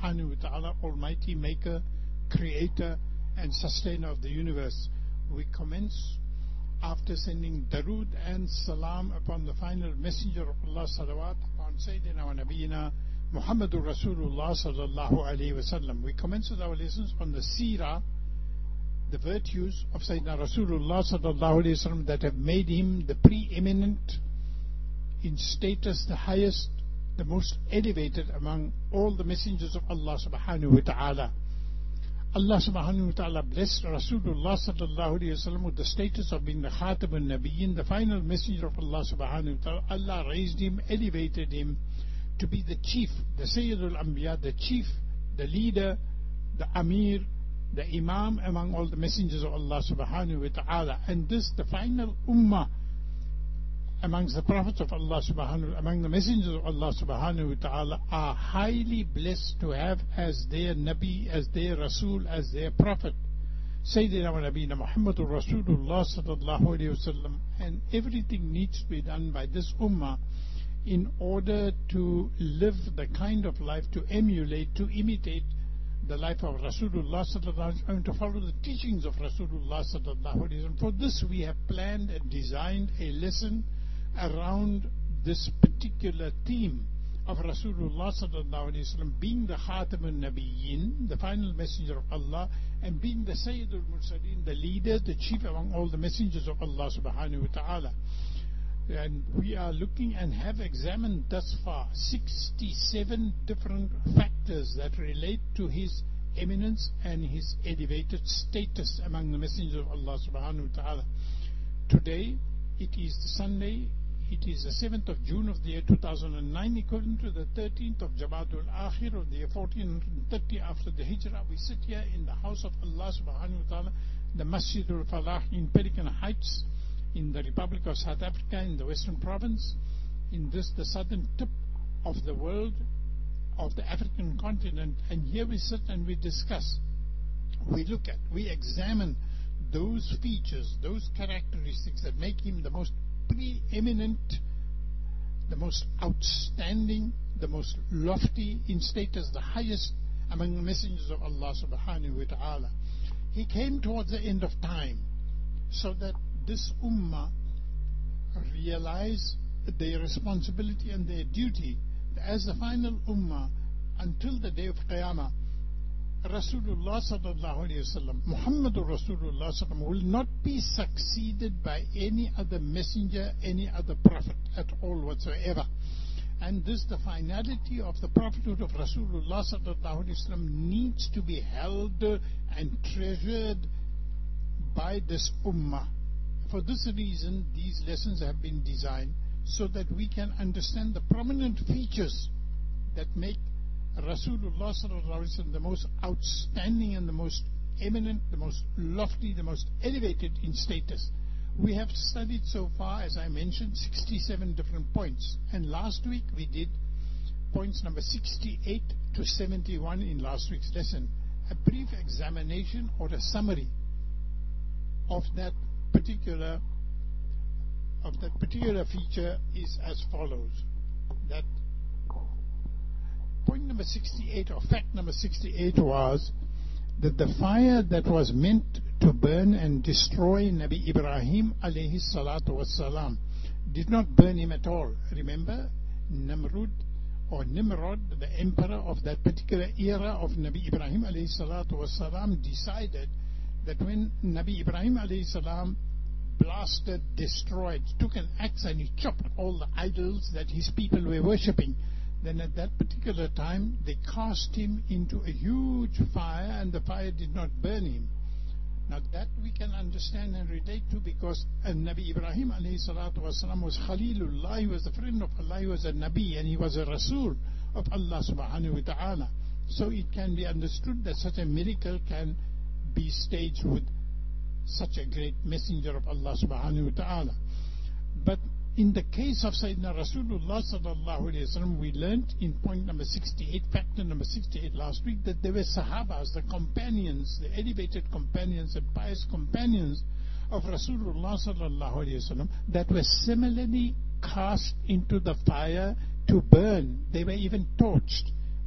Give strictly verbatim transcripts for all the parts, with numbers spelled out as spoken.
subhanahu wa ta'ala, almighty maker, creator and sustainer of the universe. We commence after sending darood and salam upon the final messenger of Allah, salawat upon Sayyidina wa Nabiyina Muhammadur Rasulullah sallallahu alayhi wa sallam. We commence with our lessons on the seerah, the virtues of Sayyidina Rasulullah sallallahu alayhi wa sallam that have made him the preeminent in status, the highest, the most elevated among all the messengers of Allah subhanahu wa ta'ala. Allah subhanahu wa ta'ala blessed Rasulullah sallallahu alayhi wa sallam with the status of being the Khatam al-Nabiyyin, the final messenger of Allah subhanahu wa ta'ala. Allah raised him, elevated him to be the chief, the Sayyid al-Anbiya, the chief, the leader, the Amir, the Imam among all the messengers of Allah subhanahu wa ta'ala. And this, the final ummah amongst the prophets of Allah subhanahu, among the messengers of Allah subhanahu wa ta'ala, are highly blessed to have as their Nabi, as their Rasul, as their Prophet, Sayyidina wa Nabiyina Muhammadur Rasulullah sallallahu alayhi wa sallam. And everything needs to be done by this ummah in order to live the kind of life, to emulate, to imitate the life of Rasulullah sallallahu alayhi wa sallam, to follow the teachings of Rasulullah sallallahu alayhi wa sallam. For this we have planned and designed a lesson around this particular theme of Rasulullah sallallahu alayhi wa sallam being the Khatam al-Nabiyyin, the final messenger of Allah, and being the Sayyid al-Mursaleen, the leader, the chief among all the messengers of Allah subhanahu wa ta'ala. And we are looking and have examined thus far sixty-seven different factors that relate to his eminence and his elevated status among the messengers of Allah subhanahu wa ta'ala. Today it is Sunday, it is the seventh of June of the year two thousand nine, equivalent to the thirteenth of Jamadul Akhir of the year fourteen thirty after the Hijrah. We sit here in the house of Allah subhanahu wa ta'ala, the Masjidul Falah in Pelican Heights, in the Republic of South Africa, in the Western Province, in this, the southern tip of the world, of the African continent. And here we sit and we discuss, we look at, we examine those features, those characteristics that make him the most preeminent, the most outstanding, the most lofty in status, the highest among the messengers of Allah subhanahu wa ta'ala. He came towards the end of time so that this ummah realize their responsibility and their duty as the final ummah until the day of Qiyamah. Rasulullah sallallahu alayhi wa sallam, Muhammadur Rasulullah sallallahu alayhi wa sallam, will not be succeeded by any other messenger, any other prophet at all whatsoever. And this, the finality of the prophethood of Rasulullah sallallahu alayhi wa sallam, needs to be held and treasured by this ummah. For this reason, these lessons have been designed so that we can understand the prominent features that make Rasulullah sallallahu alaihi wasallam the most outstanding and the most eminent, the most lofty, the most elevated in status. We have studied so far, as I mentioned, sixty-seven different points. And last week we did points number sixty-eight to seventy-one in last week's lesson. A brief examination or a summary of that particular of that particular feature is as follows. That point number sixty-eight, or fact number sixty-eight, was that the fire that was meant to burn and destroy Nabi Ibrahim alayhi salatu wassalam did not burn him at all. Remember, Namrud or Nimrod, the emperor of that particular era of Nabi Ibrahim alayhi salatu wassalam, decided that when Nabi Ibrahim alayhi salam blasted, destroyed, took an axe and he chopped all the idols that his people were worshipping, then at that particular time they cast him into a huge fire, and the fire did not burn him. Now that we can understand and relate to, because Nabi Ibrahim alayhi salatu wasalam was Khalilullah, he was the friend of Allah, he was a Nabi and he was a Rasul of Allah subhanahu wa ta'ala. So it can be understood that such a miracle can be staged with such a great messenger of Allah subhanahu wa ta'ala. But in the case of Sayyidina Rasulullah sallallahu alayhi wa sallam, we learnt in point number sixty-eight, factor number sixty-eight last week, that there were Sahabas, the companions, the elevated companions and pious companions of Rasulullah sallallahu alayhi wa sallam, that were similarly cast into the fire to burn. They were even torched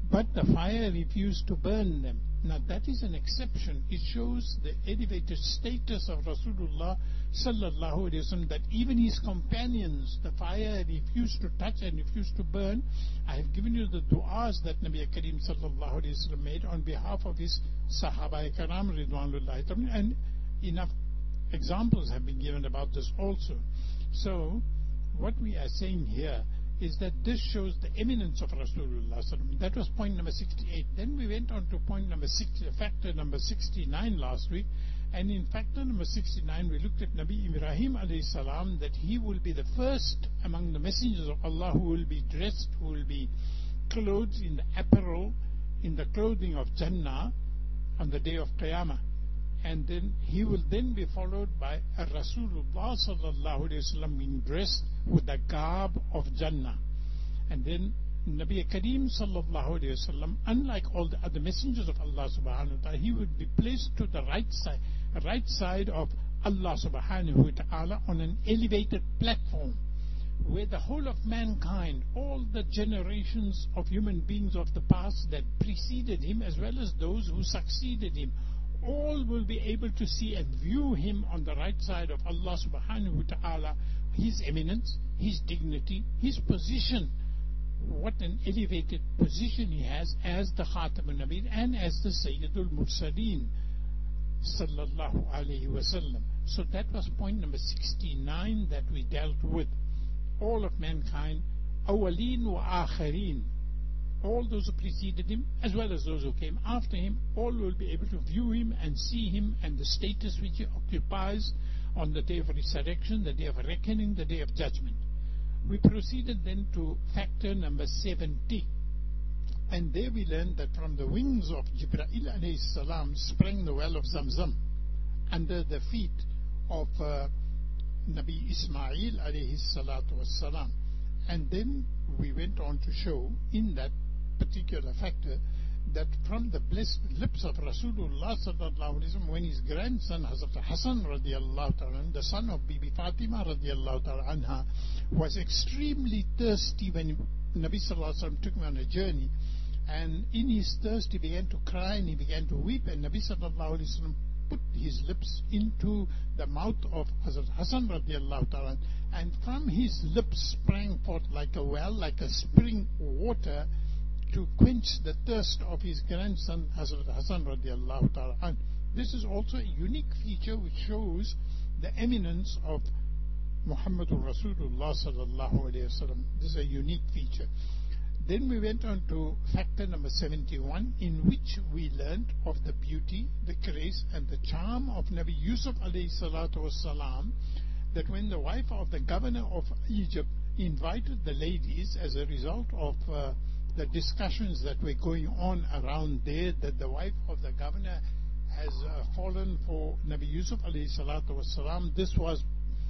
but the fire refused to burn them. Now that is an exception. It shows the elevated status of Rasulullah sallallahu alaihi wasallam, that even his companions, the fire refused to touch and refused to burn. I have given you the du'as that Nabi Kareem sallallahu alaihi wasallam made on behalf of his Sahaba Karam ridwanullahi ta'ala, and enough examples have been given about this also. So what we are saying here is that this shows the eminence of Rasulullah. That was point number sixty-eight. Then we went on to point number sixty, factor number sixty-nine last week. And in factor number sixty-nine, we looked at Nabi Ibrahim alayhi salam, that he will be the first among the messengers of Allah who will be dressed, who will be clothed in the apparel, in the clothing of Jannah on the day of Qiyamah. And then he will then be followed by a Rasulullah sallallahu alayhi wasallam being dressed with the garb of Jannah. And then Nabi Kareem sallallahu alayhi wasallam, unlike all the other messengers of Allah subhanahu wa ta'ala, he would be placed to the right side, right side of Allah subhanahu wa ta'ala, on an elevated platform where the whole of mankind, all the generations of human beings of the past that preceded him, as well as those who succeeded him, all will be able to see and view him on the right side of Allah subhanahu wa ta'ala, his eminence, his dignity, his position. What an elevated position he has as the Khatamun Nabiyyin and as the Sayyidul Mursaleen sallallahu alayhi wa sallam. So that was point number sixty-nine that we dealt with. All of mankind, awwaleen wa akhareen, all those who preceded him as well as those who came after him, all will be able to view him and see him and the status which he occupies on the day of resurrection, the day of reckoning, the day of judgment. We proceeded then to factor number seventy, and there we learned that from the wings of Jibreel alayhi salam sprang the well of Zamzam under the feet of uh, Nabi Ismail alayhi salatu wassalam. And then we went on to show in that particular factor that from the blessed lips of Rasulullah sallallahu alaihi wasallam, when his grandson Hazrat Hassan radiallahu ta'ala, the son of Bibi Fatima radiallahu ta'ala anha, was extremely thirsty when Nabi sallallahu alaihi wasallam took him on a journey, and in his thirst he began to cry and he began to weep, and Nabi sallallahu alaihi wasallam put his lips into the mouth of Hazrat Hassan radiallahu ta'ala, and from his lips sprang forth like a well, like a spring water, to quench the thirst of his grandson Hazrat Hassan radiallahu ta'ala. This is also a unique feature which shows the eminence of Muhammadur Rasulullah sallallahu alayhi wasallam. This is a unique feature. Then we went on to factor number seventy-one, in which we learned of the beauty, the grace and the charm of Nabi Yusuf alayhi salatu wasalam, that when the wife of the governor of Egypt invited the ladies as a result of uh, the discussions that were going on around there, that the wife of the governor has uh, fallen for Nabi Yusuf alayhi salatu wasalam, this was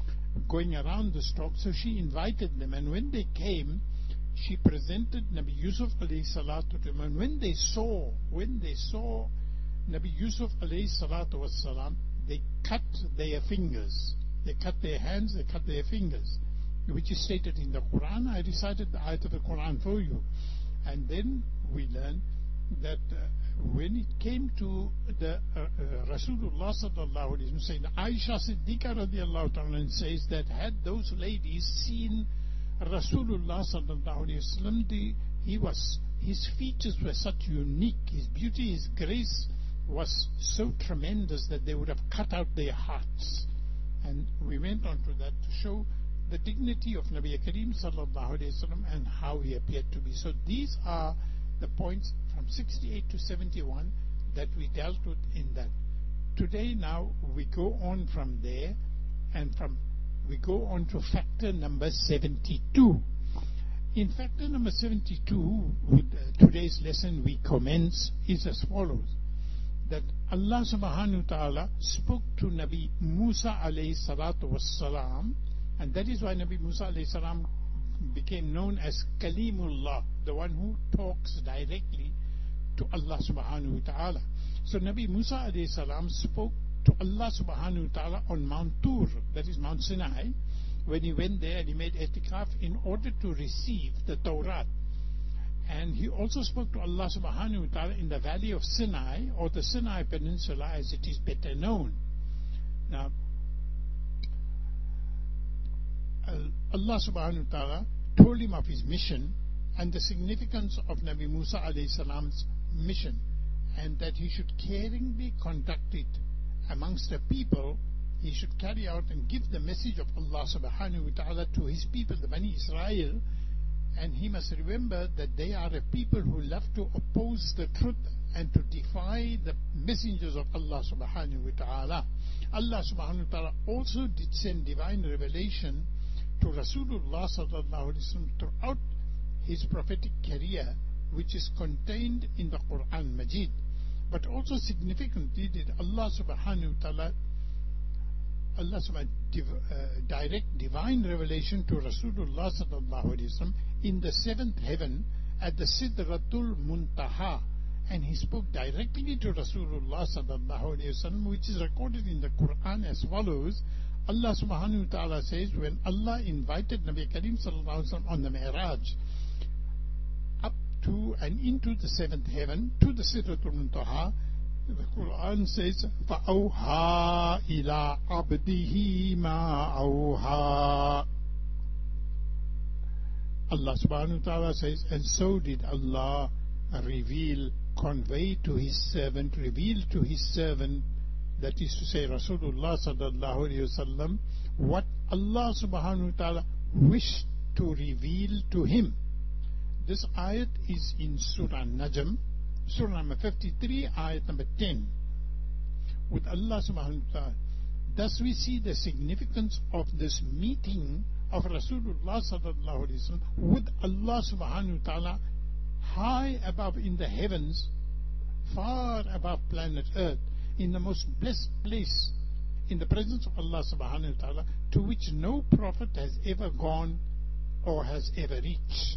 going around the stock, so she invited them, and when they came, she presented Nabi Yusuf alayhi salatu to them, and when they saw, when they saw Nabi Yusuf alayhi salatu wasalam, they cut their fingers, they cut their hands, they cut their fingers, which is stated in the Quran. I recited the ayat of the Quran for you. And then we learned that uh, when it came to the uh, uh, Rasulullah sallallahu alaihi wasallam, saying Aisha Siddiqa radiallahu ta'ala says that had those ladies seen Rasulullah sallallahu alaihi wasallam, the, he was, his features were such unique, his beauty, his grace was so tremendous that they would have cut out their hearts. And we went on to that to show the dignity of Nabi Kareem sallallahu alayhi wasallam and how he appeared to be. So these are the points from sixty-eight to seventy-one that we dealt with in that. Today now we go on from there, and from we go on to factor number seventy-two. In factor number seventy-two, with uh, today's lesson we commence is as follows: that Allah subhanahu wa ta'ala spoke to Nabi Musa alayhi salatu wassalam, and that is why Nabi Musa alayhi salam became known as Kalimullah, the one who talks directly to Allah subhanahu wa ta'ala. So Nabi Musa alayhi salam spoke to Allah subhanahu wa ta'ala on Mount Tur, that is Mount Sinai, when he went there and he made itikaf in order to receive the Torah. And he also spoke to Allah subhanahu wa ta'ala in the valley of Sinai, or the Sinai Peninsula as it is better known. Now, Allah subhanahu wa ta'ala told him of his mission and the significance of Nabi Musa alayhi salam's mission, and that he should caringly conduct it amongst the people. He should carry out and give the message of Allah subhanahu wa ta'ala to his people, the Bani Israel. And he must remember that they are a people who love to oppose the truth and to defy the messengers of Allah subhanahu wa ta'ala. Allah subhanahu wa ta'ala also did send divine revelation to Rasulullah sallallahu alaihi wasallam throughout his prophetic career, which is contained in the Quran Majid. But also significantly did Allah subhanahu wa ta'ala Allah subhanahu div, uh, direct divine revelation to Rasulullah sallallahu alaihi wasallam in the seventh heaven at the Sidratul Muntaha, and he spoke directly to Rasulullah sallallahu alaihi wasallam, which is recorded in the Quran as follows. Allah subhanahu wa ta'ala says, when Allah invited Nabi Karim sallallahu alaihi wasallam on the Mi'raj up to and into the seventh heaven to the Sidratul Muntaha, the Quran says, فَأَوْحَى إِلَىٰ عَبْدِهِ مَا أَوْحَى. Allah subhanahu wa ta'ala says, and so did Allah reveal, convey to his servant, reveal to his servant, that is to say Rasulullah sallallahu alayhi wasallam, what Allah subhanahu wa ta'ala wished to reveal to him. This ayat is in Surah Najm, Surah number fifty-three, ayat number ten. With Allah subhanahu wa ta'ala, thus we see the significance of this meeting of Rasulullah sallallahu alaihi wasallam with Allah subhanahu wa ta'ala high above in the heavens, far above planet Earth, in the most blessed place, in the presence of Allah subhanahu wa ta'ala, to which no prophet has ever gone or has ever reached.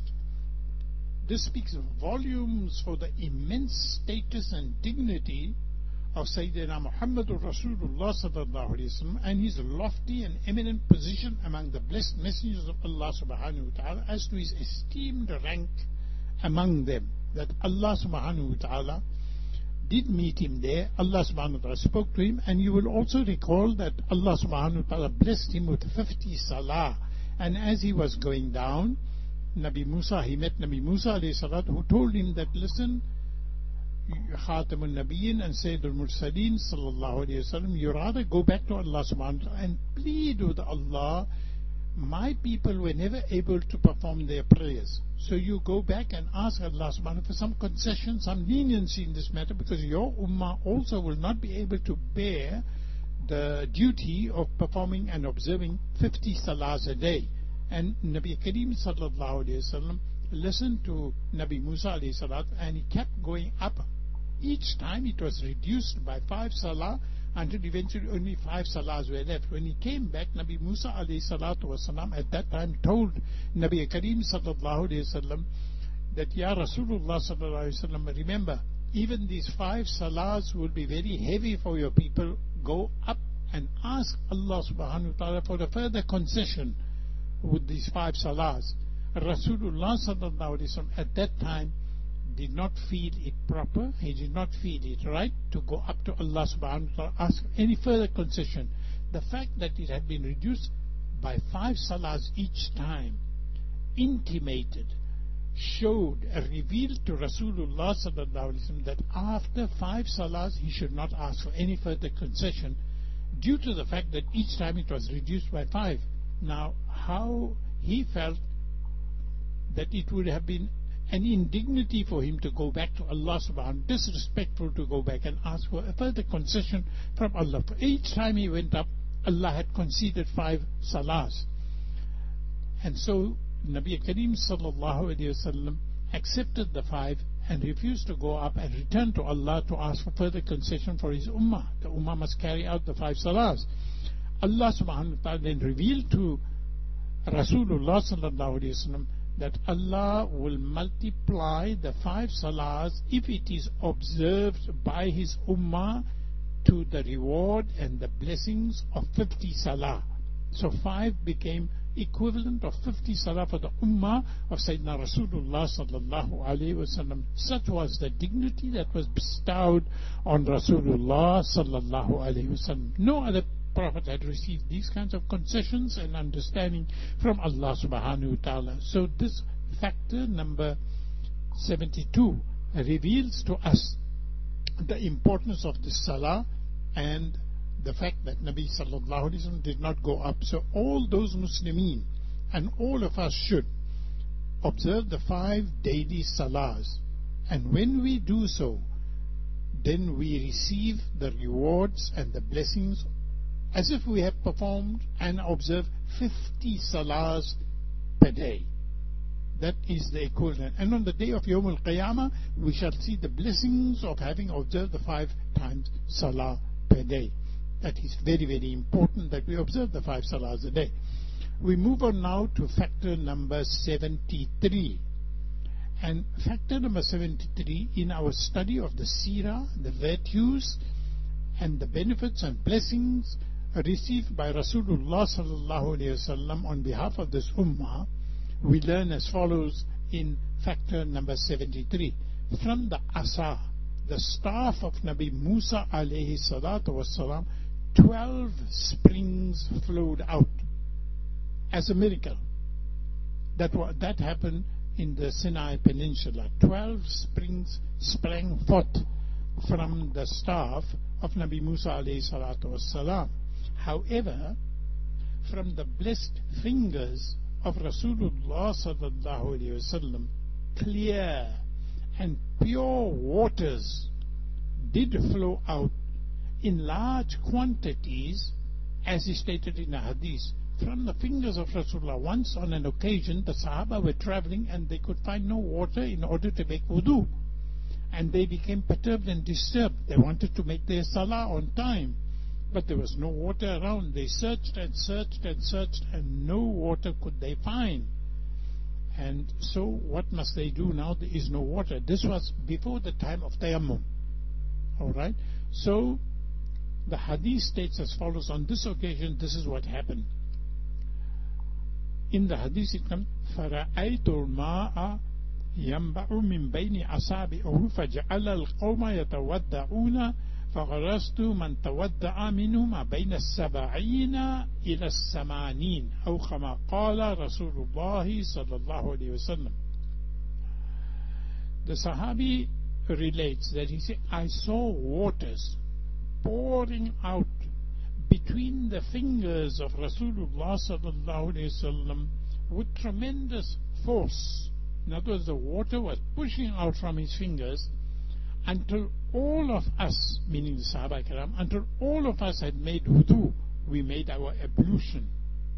This speaks volumes for the immense status and dignity of Sayyidina Muhammadur Rasulullah sallallahu alaihi wasallam and his lofty and eminent position among the blessed messengers of Allah subhanahu wa ta'ala, as to his esteemed rank among them. That Allah subhanahu wa ta'ala did meet him there. Allah subhanahu wa ta'ala spoke to him, and you will also recall that Allah subhanahu wa ta'ala blessed him with fifty salah. And as he was going down, Nabi Musa, he met Nabi Musa alayhi salat, who told him that, listen, Khatamun Nabiyyin and Sayyidul Mursaleen sallallahu alayhi wa sallam, you rather go back to Allah subhanahu wa ta'ala and plead with Allah. My people were never able to perform their prayers, so you go back and ask Allah subhanahu wa ta'ala for some concession, some leniency in this matter, because your ummah also will not be able to bear the duty of performing and observing fifty salahs a day. And Nabi Kareem sallallahu alayhi wasallam listened to Nabi Musa alayhi salat, and he kept going up. Each time it was reduced by five salah until eventually only five salahs were left. When he came back, Nabi Musa alayhi salatu wasalam at that time told Nabi Kareem sallallahu alayhi wasallam that, Ya Rasulullah sallallahu alayhi wasallam, remember, even these five salahs will be very heavy for your people. Go up and ask Allah subhanahu wa ta'ala for a further concession with these five salahs. Rasulullah sallallahu alaihi wasallam at that time did not feel it proper, he did not feel it right to go up to Allah subhanahu wa ta'ala, ask any further concession. The fact that it had been reduced by five salahs each time intimated, showed, revealed to Rasulullah sallallahu alaihi wasallam that after five salahs he should not ask for any further concession, due to the fact that each time it was reduced by five. Now, how he felt that it would have been an indignity for him to go back to Allah subhanahu wa ta'ala, disrespectful to go back and ask for a further concession from Allah. For each time he went up, Allah had conceded five salahs. And so Nabi Kareem sallallahu alayhi wasallam accepted the five and refused to go up and return to Allah to ask for further concession for his ummah. The ummah must carry out the five salahs. Allah subhanahu wa ta'ala then revealed to Rasulullah sallallahu alayhi wasallam that Allah will multiply the five salahs if it is observed by his ummah to the reward and the blessings of fifty salah. So five became equivalent of fifty salah for the ummah of Sayyidina Rasulullah sallallahu alayhi wasallam. Such was the dignity that was bestowed on Rasulullah sallallahu alayhi wasallam. No other Prophet had received these kinds of concessions and understanding from Allah subhanahu wa ta'ala. So this factor number seventy-two reveals to us the importance of the salah and the fact that Nabi sallallahu alaihi wasallam did not go up. So all those Muslimin and all of us should observe the five daily salahs, and when we do so, then we receive the rewards and the blessings as if we have performed and observed fifty salahs per day. That is the equivalent. And on the day of Yawm al-Qiyamah, we shall see the blessings of having observed the five times salah per day. That is very, very important that we observe the five salahs a day. We move on now to factor number seventy-three. And factor number seventy-three, in our study of the seerah, the virtues and the benefits and blessings received by Rasulullah sallallahu alayhi wasallam on behalf of this ummah, we learn as follows in factor number seventy-three. From the asa, the staff of Nabi Musa alayhi salatu wasalam, twelve springs flowed out as a miracle. That, that happened in the Sinai Peninsula. Twelve springs sprang forth from the staff of Nabi Musa alayhi salatu wasalam. However, from the blessed fingers of Rasulullah sallallahu alayhi wasallam, clear and pure waters did flow out in large quantities, as is stated in the hadith, from the fingers of Rasulullah. Once on an occasion, the Sahaba were traveling and they could find no water in order to make wudu, and they became perturbed and disturbed. They wanted to make their salah on time, but there was no water around. They searched and searched and searched, and no water could they find. And so what must they do now? There is no water. This was before the time of tayammum. Alright? So the hadith states as follows. On this occasion, this is what happened. In the hadith it comes, فَرَأَيْتُ الْمَاءَ يَنْبَعُ مِنْ بَيْنِ أَصَابِعُهُ فَجَعَلَ الْقَوْمَ يَتَوَدَّعُونَ فغرست من تودع منهم بين السبعين إلى الثمانين أو كما قال رسول الله صلى الله عليه وسلم. The Sahabi relates that he said, I saw waters pouring out between the fingers of Rasulullah sallallahu alaihi wasallam with tremendous force. In other words, the water was pushing out from his fingers until all of us, meaning the Sahaba Kiram, until all of us had made wudu, we made our ablution.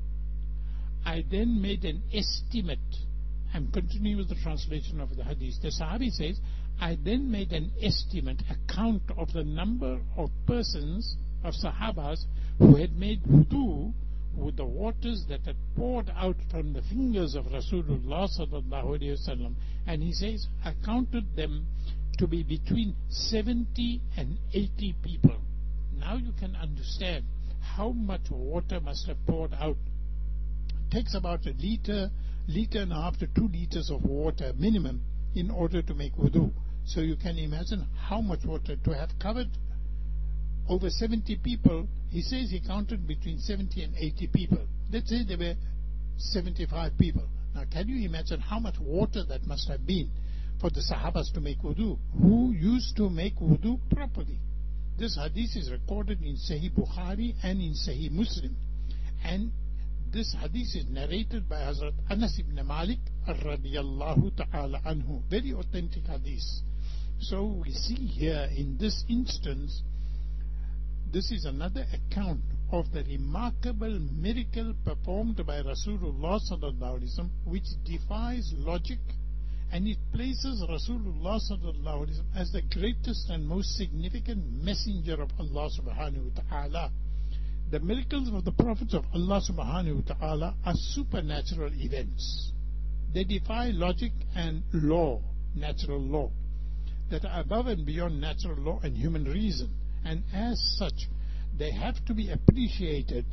I then made an estimate. I'm continuing with the translation of the hadith. The Sahabi says, I then made an estimate, a count of the number of persons, of Sahabas, who had made wudu with the waters that had poured out from the fingers of Rasulullah sallallahu alaihi wasallam. And he says, I counted them to be between seventy and eighty people. Now you can understand how much water must have poured out. It takes about a liter, liter and a half to two liters of water minimum in order to make wudu. So you can imagine how much water to have covered over seventy people. He says he counted between seventy and eighty people. Let's say there were seventy-five people. Now can you imagine how much water that must have been for the Sahabas to make wudu, who used to make wudu properly. This hadith is recorded in Sahih Bukhari and in Sahih Muslim, and this hadith is narrated by Hazrat Anas ibn Malik radiyallahu ta'ala anhu. Very authentic hadith. So we see here in this instance, this is another account of the remarkable miracle performed by Rasulullah sallallahu alaihi wasallam, which defies logic, and it places Rasulullah sallallahu alaihi wasallam as the greatest and most significant messenger of Allah subhanahu wa ta'ala. The miracles of the prophets of Allah subhanahu wa ta'ala are supernatural events. They defy logic and law, natural law, that are above and beyond natural law and human reason, and as such they have to be appreciated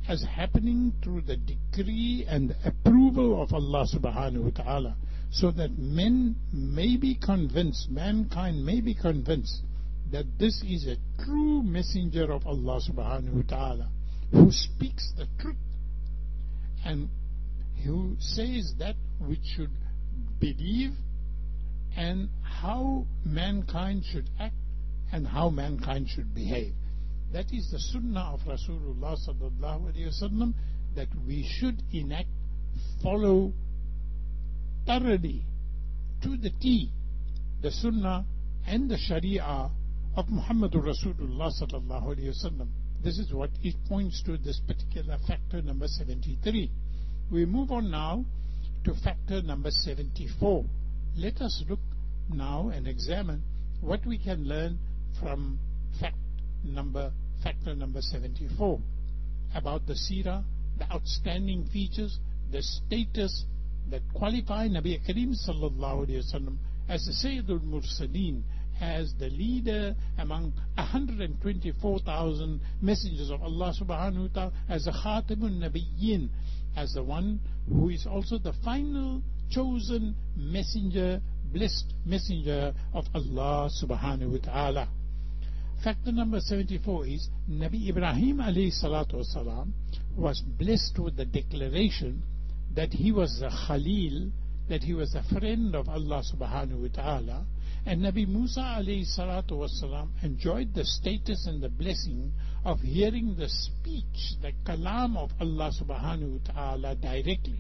as happening through the decree and approval of Allah subhanahu wa ta'ala, so that men may be convinced, mankind may be convinced that this is a true messenger of Allah subhanahu wa ta'ala, who speaks the truth and who says that which should believe, and how mankind should act and how mankind should behave. That is the sunnah of Rasulullah sallallahu alaihi wasallam, that we should enact, follow thoroughly to the T the sunnah and the sharia of Muhammadur Rasulullah sallallahu alaihi wasallam. This is what it points to, this particular factor number seventy-three. We move on now to factor number seventy-four. Let us look now and examine what we can learn from fact number factor number seventy-four about the seerah, the outstanding features, the status that qualify Nabi Kareem sallallahu alaihi wasallam as the Sayyidul Mursaleen, as the leader among one hundred twenty-four thousand messengers of Allah subhanahu wa ta'ala, as the Khatamun Nabiyyin, as the one who is also the final chosen messenger, blessed messenger of Allah subhanahu wa ta'ala. Factor number seventy-four is Nabi Ibrahim alayhi salatu wasalam was blessed with the declaration that he was a Khalil, that he was a friend of Allah subhanahu wa ta'ala, and Nabi Musa alayhi salatu wasalam enjoyed the status and the blessing of hearing the speech, the kalam of Allah subhanahu wa ta'ala directly.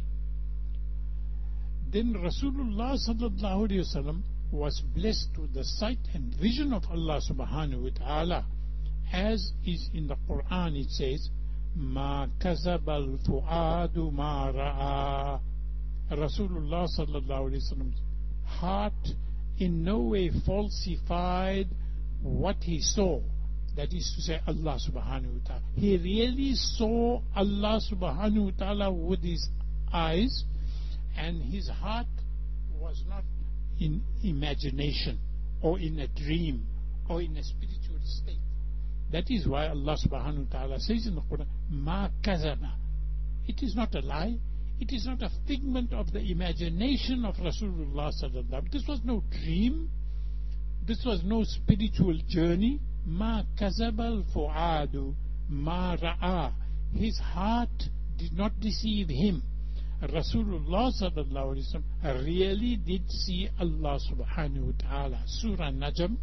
Then Rasulullah sallallahu alayhi wasallam was blessed with the sight and vision of Allah subhanahu wa ta'ala, as is in the Quran. It says, Ma kazabal fuadu ma ra'a. Rasulullah sallallahu alayhi wasallam's heart in no way falsified what he saw. That is to say, Allah subhanahu wa ta'ala. He really saw Allah subhanahu wa ta'ala with his eyes, and his heart was not in imagination or in a dream or in a spiritual state. That is why Allah subhanahu wa ta'ala says in the Quran, Ma kazaba. It is not a lie. It is not a figment of the imagination of Rasulullah sallallahu alaihi wasallam. This was no dream. This was no spiritual journey. Ma kazabal fuadu ma ra'a. His heart did not deceive him. Rasulullah sallallahu alaihi wasallam really did see Allah subhanahu wa ta'ala. Surah Najm,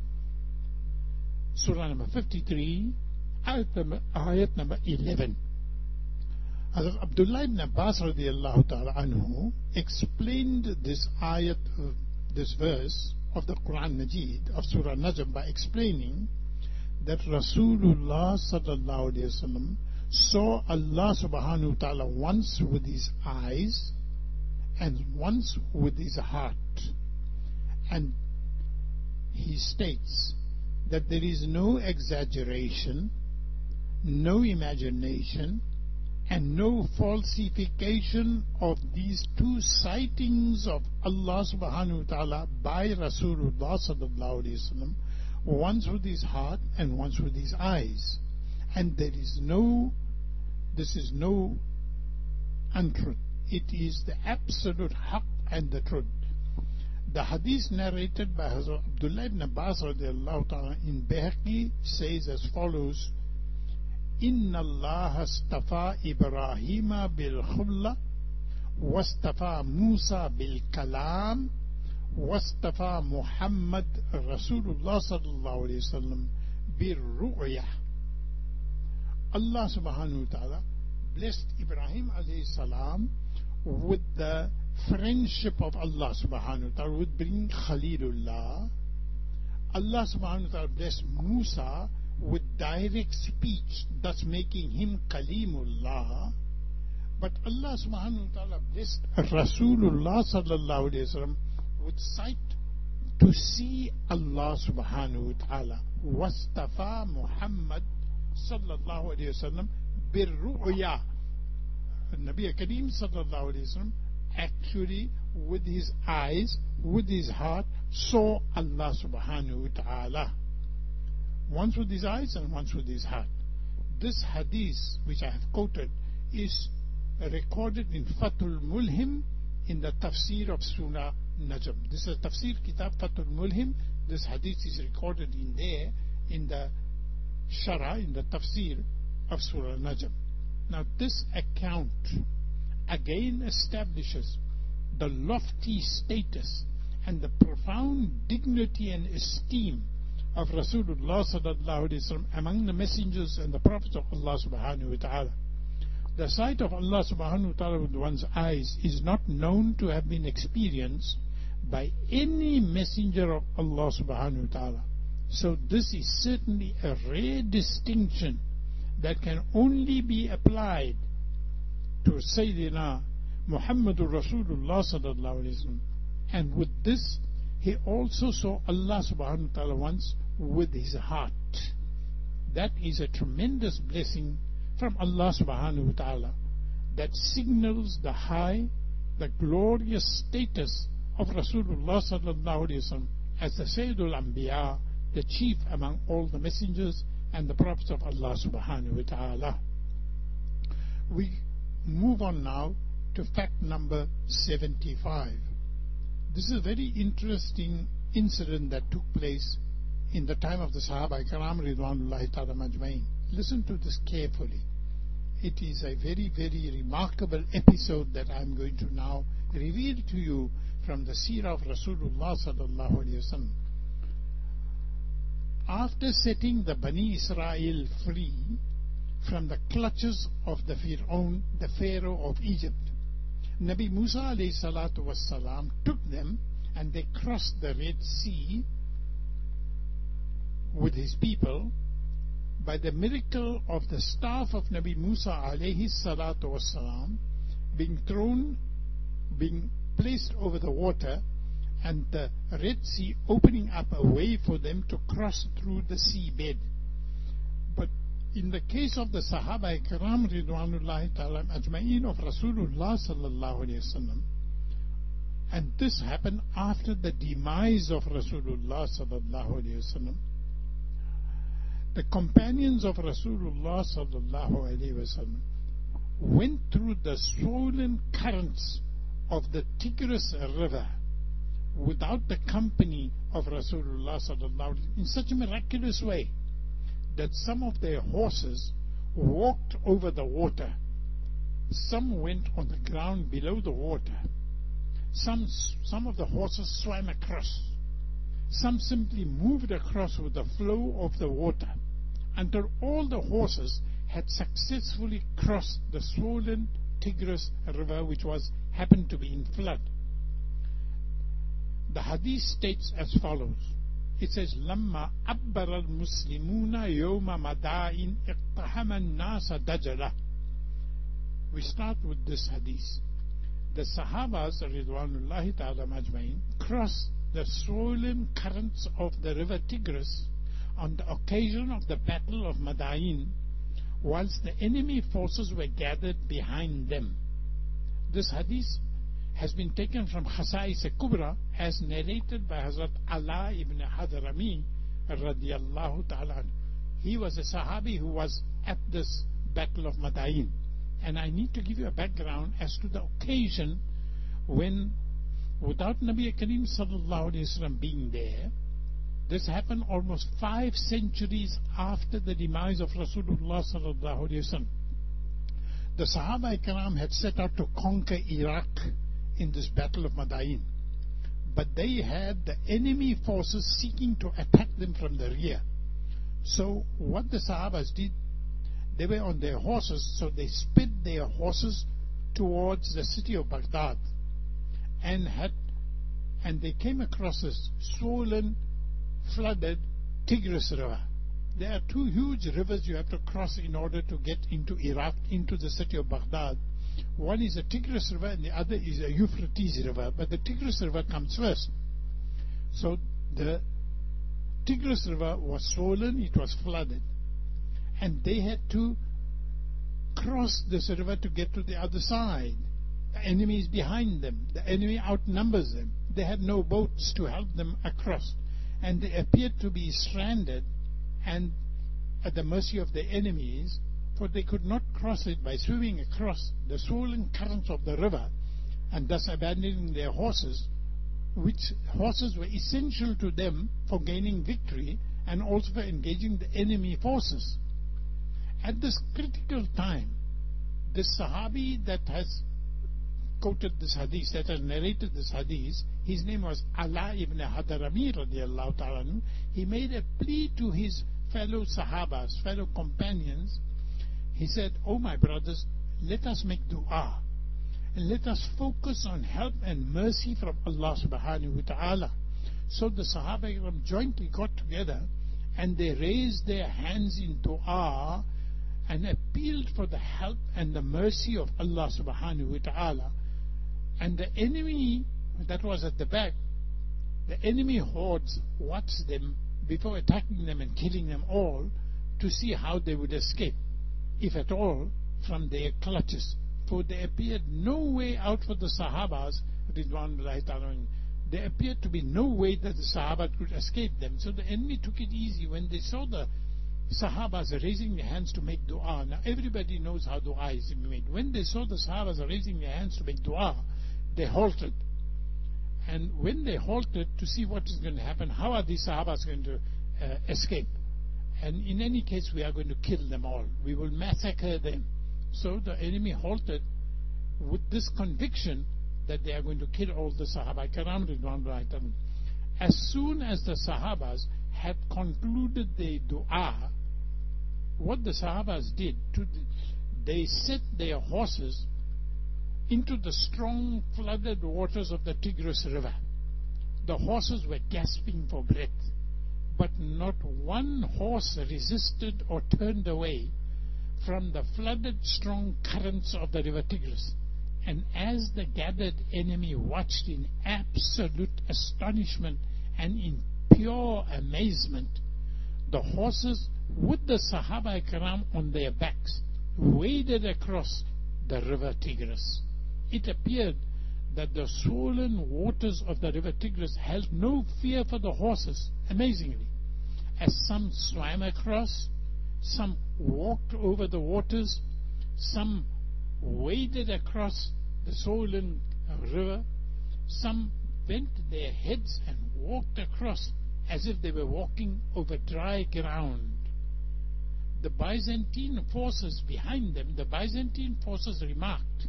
Surah number fifty-three, ayat number, ayat number eleven. Hazrat Abdullah ibn Abbas radiallahu ta'ala anhu explained this ayat, uh, this verse of the Quran Majid of Surah Najm by explaining that Rasulullah sallallahu alayhi wasallam saw Allah subhanahu wa ta'ala once with his eyes and once with his heart. And he states that there is no exaggeration, no imagination, and no falsification of these two sightings of Allah subhanahu wa ta'ala by Rasulullah sallallahu alayhi wasallam, once with his heart and once with his eyes. And there is no, this is no untruth. It is the absolute haqq and the truth. The hadith narrated by Hazrat Abdullah ibn Abbas radiallahu ta'ala in Bayhaqi says as follows: Inna Allah astafa Ibrahima bil khulla, wastafa Musa bil kalam, wastafa Muhammad Rasulullah sallallahu alayhi wasallam bil ru'yah. Allah subhanahu wa ta'ala blessed Ibrahim alayhi salam with the friendship of Allah subhanahu wa ta'ala, with being Khalilullah. Allah subhanahu wa ta'ala blessed Musa with direct speech, thus making him Kalimullah. But Allah subhanahu wa ta'ala blessed Rasulullah sallallahu alayhi wasallam with sight to see Allah subhanahu wa ta'ala. Wastafa Muhammad sallallahu alayhi wasallam bir ru'ya. Nabi Kareem sallallahu alayhi wasallam actually with his eyes, with his heart, saw Allah subhanahu wa ta'ala, once with his eyes and once with his heart. This hadith which I have quoted is recorded in Fathul Mulhim in the tafsir of Surah Najm. This is a tafsir kitab, Fathul Mulhim. This hadith is recorded in there in the Shara, in the tafsir of Surah Najm. Now this account again establishes the lofty status and the profound dignity and esteem of Rasulullah sallallahu alaihi wasallam among the messengers and the prophets of Allah subhanahu wa ta'ala. The sight of Allah subhanahu wa ta'ala with one's eyes is not known to have been experienced by any messenger of Allah subhanahu wa ta'ala. So this is certainly a rare distinction that can only be applied to Sayyidina Muhammadur Rasulullah sallallahu alaihi wasallam. And with this, he also saw Allah subhanahu wa ta'ala once with his heart. That is a tremendous blessing from Allah subhanahu wa ta'ala that signals the high, the glorious status of Rasulullah sallallahu alaihi wasallam as the Sayyidul Anbiya, the chief among all the messengers and the prophets of Allah subhanahu wa ta'ala. We move on now to fact number seventy-five. This is a very interesting incident that took place in the time of the Sahaba Ikram Ridwanullahi Ta'ala Majma'in. Listen to this carefully. It is a very, very remarkable episode that I am going to now reveal to you from the seerah of Rasulullah sallallahu alaihi wasallam. After setting the Bani Israel free from the clutches of the Fir'aun, the Pharaoh of Egypt, Nabi Musa alayhi salatu wassalam took them and they crossed the Red Sea with his people by the miracle of the staff of Nabi Musa alayhi salatu wassalam being thrown, being placed over the water, and the Red Sea opening up a way for them to cross through the seabed. But in the case of the Sahaba Ikram Ridwanullahi Ta'ala Ajma'in of Rasulullah sallallahu alayhi wasallam, and this happened after the demise of Rasulullah sallallahu alayhi wasallam, the companions of Rasulullah sallallahu alayhi wasallam went through the swollen currents of the Tigris River without the company of Rasulullah sallallahu alayhi wasallam in such a miraculous way that some of their horses walked over the water, some went on the ground below the water, some, some of the horses swam across, some simply moved across with the flow of the water, until all the horses had successfully crossed the swollen Tigris River, which was happened to be in flood. The hadith states as follows. It says, "Lamma abbar al-Muslimuna yawma mada'in iqtahama an-nasa dajala." We start with this hadith. The Sahabas Ridwanullahi Ta'ala Majma'in crossed the swollen currents of the river Tigris on the occasion of the Battle of Madain, whilst the enemy forces were gathered behind them. This hadith has been taken from Khasa'is Kubra as narrated by Hazrat Allah ibn Hadrami radiyallahu ta'ala. He was a Sahabi who was at this Battle of Madain. And I need to give you a background as to the occasion when, without Nabi Kareem sallallahu alayhi wasallam being there, this happened almost five centuries after the demise of Rasulullah sallallahu alayhi wasallam. The Sahaba Ikram had set out to conquer Iraq in this Battle of Madain, but they had the enemy forces seeking to attack them from the rear. So what the Sahabas did, they were on their horses, so they sped their horses towards the city of Baghdad, and had and they came across this swollen, flooded Tigris River. There are two huge rivers you have to cross in order to get into Iraq, into the city of Baghdad. One is the Tigris River and the other is the Euphrates River, but the Tigris River comes first. So the Tigris River was swollen, it was flooded, and they had to cross this river to get to the other side. The enemy is behind them, the enemy outnumbers them. They had no boats to help them across, and they appeared to be stranded and at the mercy of the enemies for they could not cross it by swimming across the swollen currents of the river, and thus abandoning their horses, which horses were essential to them for gaining victory and also for engaging the enemy forces. At this critical time, the Sahabi that has quoted this hadith, that has narrated this hadith, his name was Ala ibn Hadrami radiallahu ta'ala anhu. He made a plea to his fellow Sahabas, fellow companions. He said, "Oh my brothers, let us make dua and let us focus on help and mercy from Allah subhanahu wa ta'ala." So the Sahaba jointly got together and they raised their hands in dua and appealed for the help and the mercy of Allah subhanahu wa ta'ala. And the enemy that was at the back, the enemy hordes watched them before attacking them and killing them all to see how they would escape, if at all, from their clutches. For there appeared no way out for the Sahabas, Ridwanullahi ta'ala. There appeared to be no way that the Sahaba could escape them. So the enemy took it easy when they saw the Sahabas raising their hands to make dua. Now everybody knows how dua is made. When they saw the Sahabas raising their hands to make dua, they halted. And when they halted to see what is going to happen, how are these Sahabas going to uh, escape? And in any case, we are going to kill them all. We will massacre them. So the enemy halted with this conviction that they are going to kill all the Sahaba Kiram Ridwanullahi ta'ala. As soon as the Sahabas had concluded their dua, what the Sahabas did, to the, they set their horses into the strong flooded waters of the Tigris River. The horses were gasping for breath, but not one horse resisted or turned away from the flooded strong currents of the river Tigris. And as the gathered enemy watched in absolute astonishment and in pure amazement, the horses with the Sahaba Ikram on their backs waded across the river Tigris. It appeared that the swollen waters of the river Tigris held no fear for the horses, amazingly, as some swam across, some walked over the waters, some waded across the swollen river, some bent their heads and walked across as if they were walking over dry ground. The Byzantine forces behind them, the Byzantine forces remarked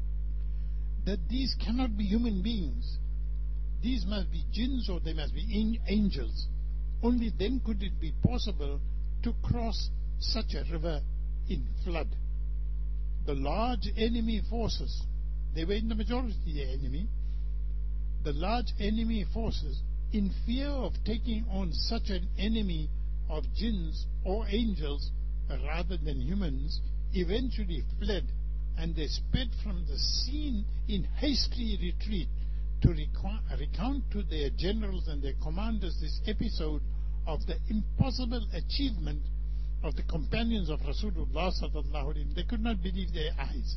that these cannot be human beings. These must be jinns or they must be angels. Only then could it be possible to cross such a river in flood. The large enemy forces, they were in the majority the enemy, the large enemy forces, in fear of taking on such an enemy of jinns or angels rather than humans, eventually fled, and they sped from the scene in hasty retreat to recount to their generals and their commanders this episode of the impossible achievement of the companions of Rasulullah sallallahu alaihi wasallam. They could not believe their eyes.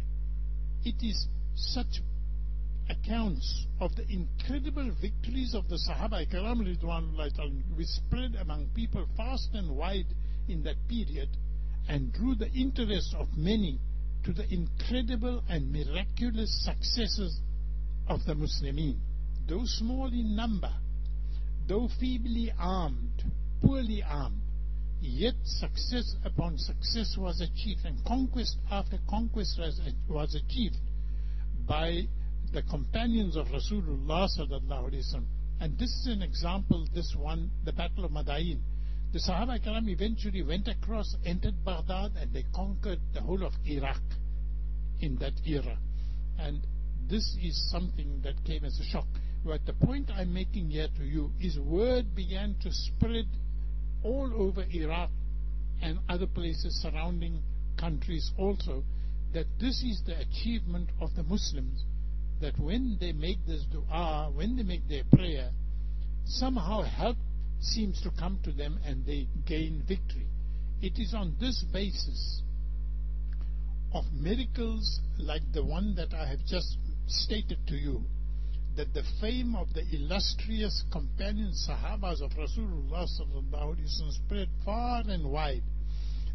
It is such accounts of the incredible victories of the Sahaba Ikram Ridwanullahi ta'ala which spread among people fast and wide in that period and drew the interest of many to the incredible and miraculous successes of the Muslimin. Though small in number, though feebly armed, poorly armed, yet success upon success was achieved, and conquest after conquest was, was achieved by the companions of Rasulullah sallallahu alaihi wasallam. And this is an example, this one, the Battle of Madain. The Sahaba Karam eventually went across, entered Baghdad, and they conquered the whole of Iraq in that era. And this is something that came as a shock. But the point I'm making here to you is word began to spread all over Iraq and other places, surrounding countries also, that this is the achievement of the Muslims, that when they make this dua, when they make their prayer, somehow help seems to come to them and they gain victory. It is on this basis of miracles like the one that I have just stated to you that the fame of the illustrious companion Sahabas of Rasulullah sallallahu alaihi wasallam spread far and wide.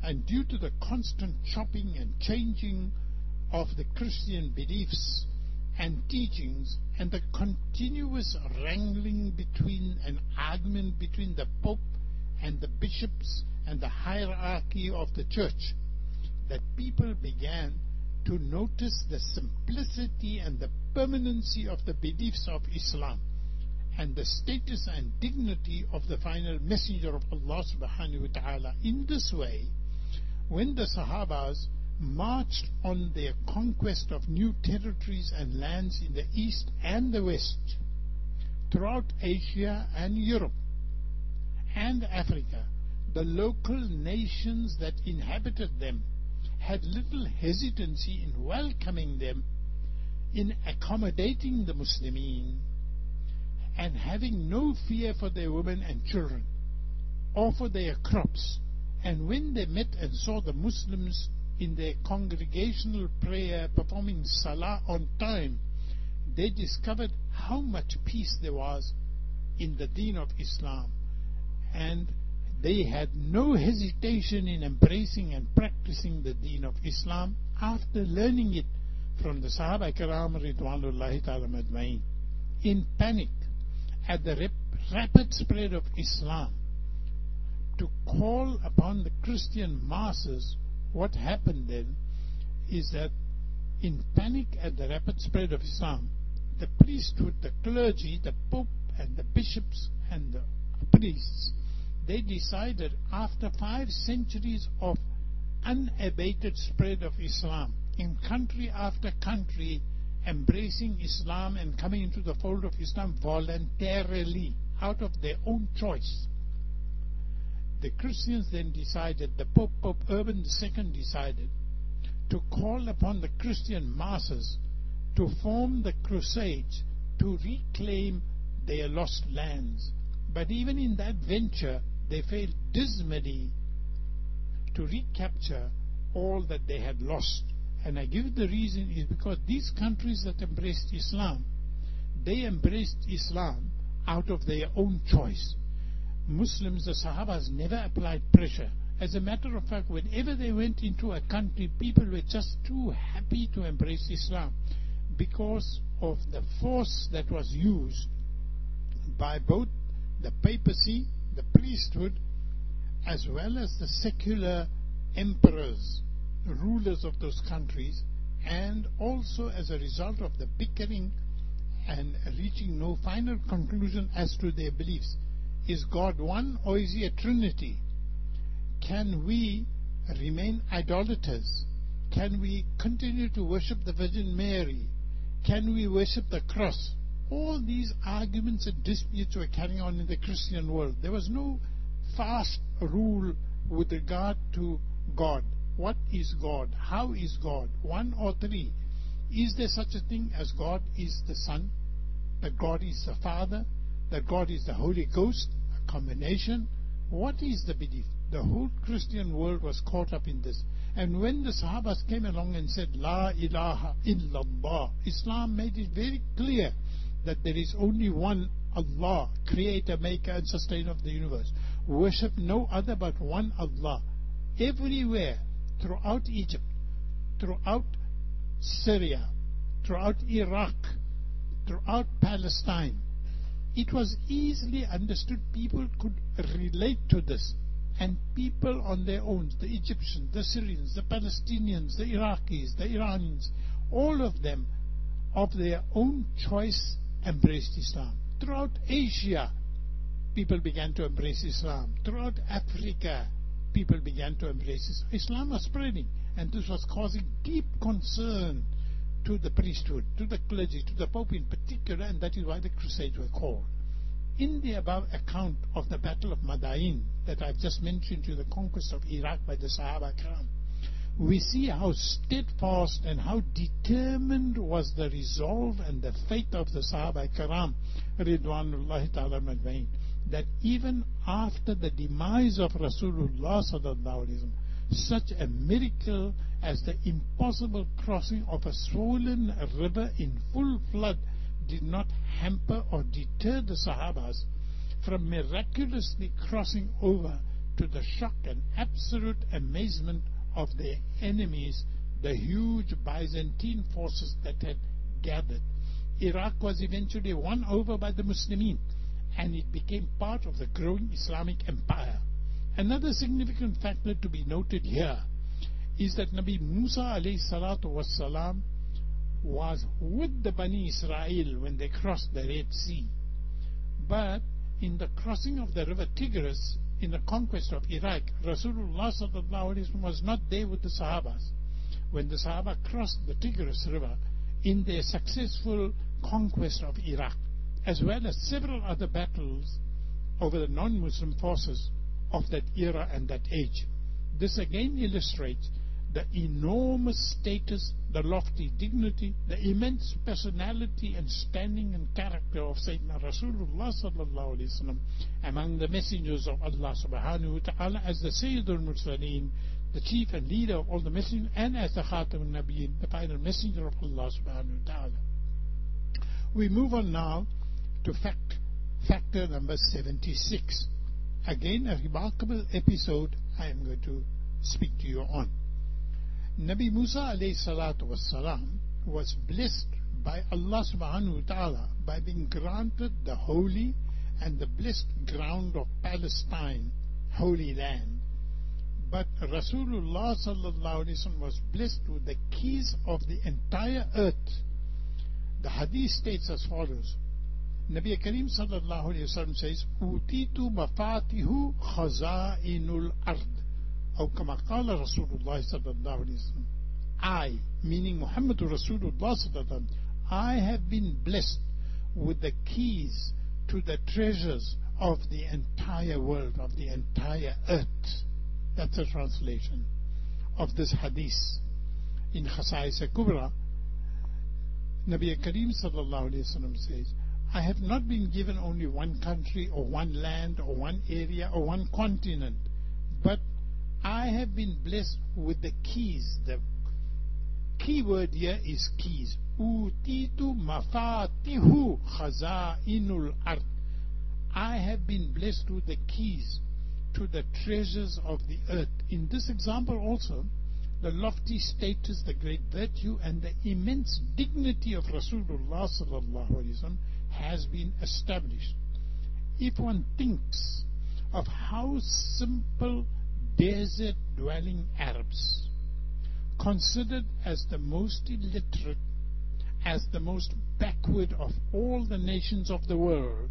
And due to the constant chopping and changing of the Christian beliefs and teachings, and the continuous wrangling between an argument between the Pope and the bishops and the hierarchy of the church, that people began to notice the simplicity and the permanency of the beliefs of Islam and the status and dignity of the final messenger of Allah subhanahu wa ta'ala. In this way, when the Sahabas marched on their conquest of new territories and lands in the east and the west, throughout Asia and Europe and Africa, the local nations that inhabited them had little hesitancy in welcoming them, in accommodating the Muslimin, and having no fear for their women and children, or for their crops. And when they met and saw the Muslims in their congregational prayer performing salah on time, they discovered how much peace there was in the deen of Islam, and they had no hesitation in embracing and practicing the deen of Islam after learning it from the Sahaba Kiram Ridwanullahi Ta'ala Majma'in. In panic at the rapid spread of Islam, to call upon the Christian masses, what happened then is that in panic at the rapid spread of Islam, the priesthood, the clergy, the Pope and the bishops and the priests, they decided, after five centuries of unabated spread of Islam in country after country, embracing Islam and coming into the fold of Islam voluntarily, out of their own choice, the Christians then decided, the Pope, Pope Urban the Second decided, to call upon the Christian masses to form the crusades to reclaim their lost lands. But even in that venture, they failed dismally to recapture all that they had lost. And I give the reason is because these countries that embraced Islam, they embraced Islam out of their own choice. Muslims, the Sahabas, never applied pressure. As a matter of fact, whenever they went into a country, people were just too happy to embrace Islam because of the force that was used by both the papacy, the priesthood, as well as the secular emperors, rulers of those countries, and also as a result of the bickering and reaching no final conclusion as to their beliefs. Is God one, or is He a Trinity? Can we remain idolaters? Can we continue to worship the Virgin Mary? Can we worship the cross? All these arguments and disputes were carrying on in the Christian world. There was no fast rule with regard to God. What is God? How is God? One or three? Is there such a thing as God is the Son? That God is the Father? That God is the Holy Ghost? A combination? What is the belief? The whole Christian world was caught up in this. And when the Sahabas came along and said, La ilaha illallah, Islam made it very clear that there is only one Allah, creator, maker and sustainer of the universe. Worship no other but one Allah. Everywhere, throughout Egypt, throughout Syria, throughout Iraq, throughout Palestine, it was easily understood. People could relate to this. And people on their own, the Egyptians, the Syrians, the Palestinians, the Iraqis, the Iranians, all of them, of their own choice, embraced Islam. Throughout Asia, people began to embrace Islam. Throughout Africa, people began to embrace Islam. Islam was spreading, and this was causing deep concern to the priesthood, to the clergy, to the Pope in particular, and that is why the Crusades were called. In the above account of the Battle of Madain that I've just mentioned to the conquest of Iraq by the Sahaba Kiram, we see how steadfast and how determined was the resolve and the faith of the Sahaba Kiram Ridwanullahi Ta'ala Majma'in, that even after the demise of Rasulullah Sallallahu Alaihi Wasallam, such a miracle as the impossible crossing of a swollen river in full flood did not hamper or deter the Sahabas from miraculously crossing over to the shock and absolute amazement of their enemies, the huge Byzantine forces that had gathered. Iraq was eventually won over by the Muslimin, and it became part of the growing Islamic empire. Another significant factor to be noted here is that Nabi Musa alayhi salatu was salam was with the Bani Israel when they crossed the Red Sea. But in the crossing of the river Tigris, in the conquest of Iraq, Rasulullah sallallahu alaihi wasallam was not there with the Sahabas. When the Sahaba crossed the Tigris river in their successful conquest of Iraq, as well as several other battles over the non-Muslim forces of that era and that age. This again illustrates the enormous status, the lofty dignity, the immense personality and standing and character of Sayyidina Rasulullah sallallahu alaihi wasallam among the messengers of Allah subhanahu wa ta'ala as the Sayyidul Mursaleen, the chief and leader of all the messengers, and as the Khatam al-Nabiyyin, the final messenger of Allah subhanahu wa ta'ala. We move on now to fact, factor number seventy-six. Again, a remarkable episode I am going to speak to you on. Nabi Musa alayhi salatu was salam was blessed by Allah subhanahu wa ta'ala by being granted the holy and the blessed ground of Palestine, Holy Land. But Rasulullah sallallahu alaihi wasallam was blessed with the keys of the entire earth. The hadith states as follows. Nabi Kareem sallallahu alayhi wa sallam says, Utitu mafatihu khaza'inul ard. Or kama qala Rasulullah sallallahu alayhi wa sallam. I, meaning Muhammadur Rasulullah sallallahu alayhi wa sallam, I have been blessed with the keys to the treasures of the entire world, of the entire earth. That's a translation of this hadith. In Khasa'is Kubra, Nabi Kareem sallallahu alayhi wa sallam says, I have not been given only one country or one land or one area or one continent, but I have been blessed with the keys. The key word here is keys. Utitu mafatihu khaza'inul ard. I have been blessed with the keys to the treasures of the earth. In this example also, the lofty status, the great virtue, and the immense dignity of Rasulullah sallallahu alaihi wasallam has been established. If one thinks of how simple desert-dwelling Arabs, considered as the most illiterate, as the most backward of all the nations of the world,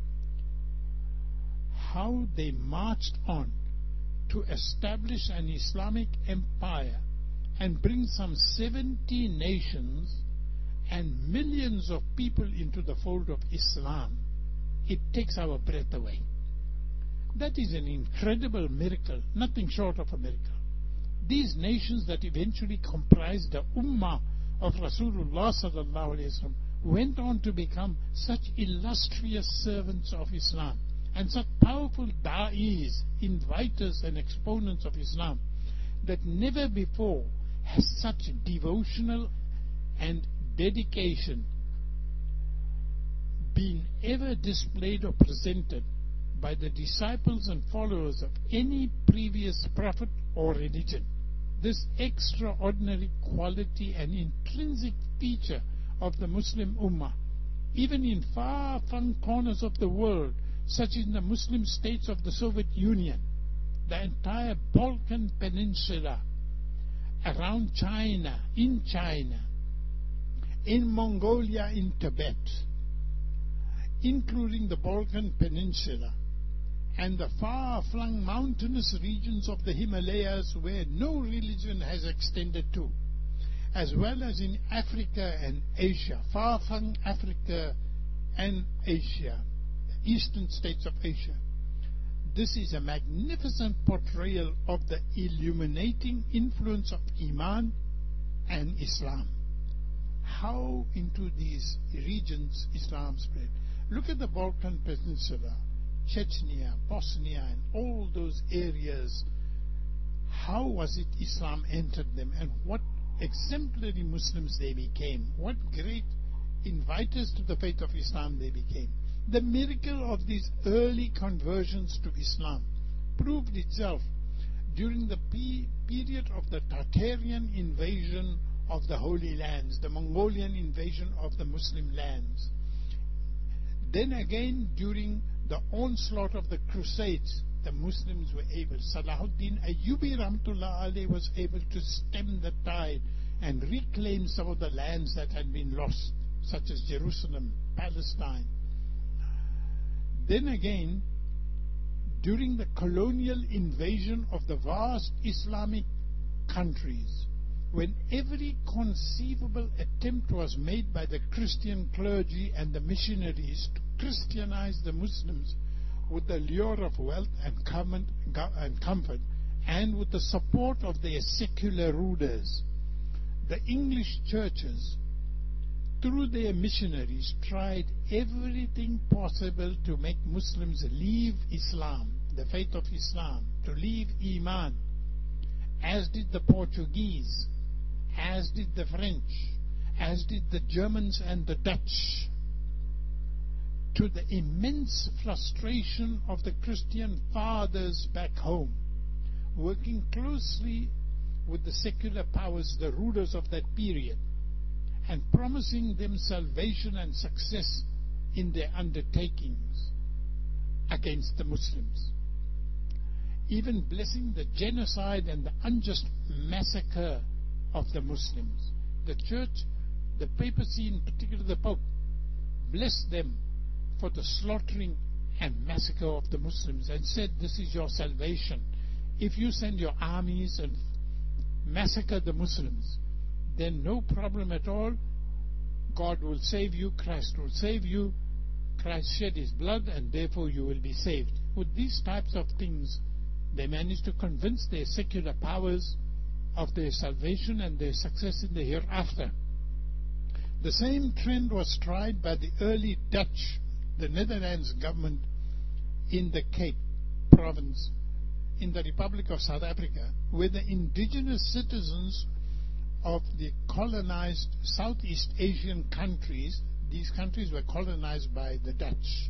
how they marched on to establish an Islamic empire and bring some seventy nations and millions of people into the fold of Islam, it takes our breath away. That is an incredible miracle, nothing short of a miracle. These nations that eventually comprised the Ummah of Rasulullah sallallahu alaihi wasallam went on to become such illustrious servants of Islam and such powerful da'is, inviters and exponents of Islam, that never before has such devotional and dedication been ever displayed or presented by the disciples and followers of any previous prophet or religion. This extraordinary quality and intrinsic feature of the Muslim Ummah, even in far-flung corners of the world, such as in the Muslim states of the Soviet Union, the entire Balkan Peninsula, around China, in China, in Mongolia, in Tibet, including the Balkan Peninsula, and the far-flung mountainous regions of the Himalayas where no religion has extended to, as well as in Africa and Asia, far-flung Africa and Asia, the eastern states of Asia. This is a magnificent portrayal of the illuminating influence of Iman and Islam. How into these regions Islam spread. Look at the Balkan Peninsula, Chechnya, Bosnia, and all those areas. How was it Islam entered them, and what exemplary Muslims they became? What great inviters to the faith of Islam they became? The miracle of these early conversions to Islam proved itself during the pe- period of the Tartarian invasion of the Holy Lands, the Mongolian invasion of the Muslim lands. Then again, during the onslaught of the Crusades, the Muslims were able, Salahuddin Ayyubi Rahmatullah alayhi was able to stem the tide and reclaim some of the lands that had been lost, such as Jerusalem, Palestine. Then again, during the colonial invasion of the vast Islamic countries, when every conceivable attempt was made by the Christian clergy and the missionaries to Christianize the Muslims with the lure of wealth and comfort, and with the support of their secular rulers, the English churches, through their missionaries, tried everything possible to make Muslims leave Islam, the faith of Islam, to leave Iman, as did the Portuguese, as did the French, as did the Germans and the Dutch, to the immense frustration of the Christian fathers back home, working closely with the secular powers, the rulers of that period, and promising them salvation and success in their undertakings against the Muslims, even blessing the genocide and the unjust massacre of the Muslims. The church, the papacy, in particular the Pope, blessed them for the slaughtering and massacre of the Muslims and said, this is your salvation. If you send your armies and massacre the Muslims, then no problem at all. God will save you, Christ will save you. Christ shed his blood and therefore you will be saved. With these types of things, they managed to convince their secular powers of their salvation and their success in the hereafter. The same trend was tried by the early Dutch, the Netherlands government in the Cape province in the Republic of South Africa, where the indigenous citizens of the colonized Southeast Asian countries, these countries were colonized by the Dutch,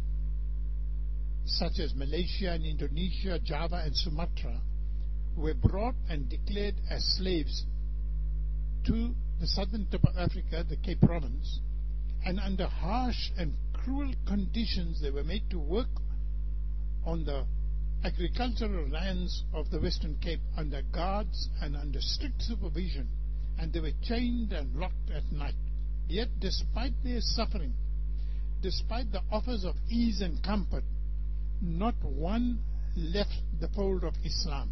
such as Malaysia and Indonesia, Java and Sumatra, were brought and declared as slaves to the southern tip of Africa, the Cape Province, and under harsh and cruel conditions they were made to work on the agricultural lands of the Western Cape under guards and under strict supervision, and they were chained and locked at night. Yet despite their suffering, despite the offers of ease and comfort, not one left the fold of Islam.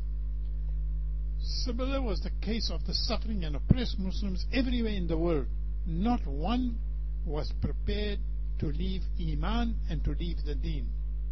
Similar was the case of the suffering and oppressed Muslims everywhere in the world. Not one was prepared to leave Iman and to leave the Deen.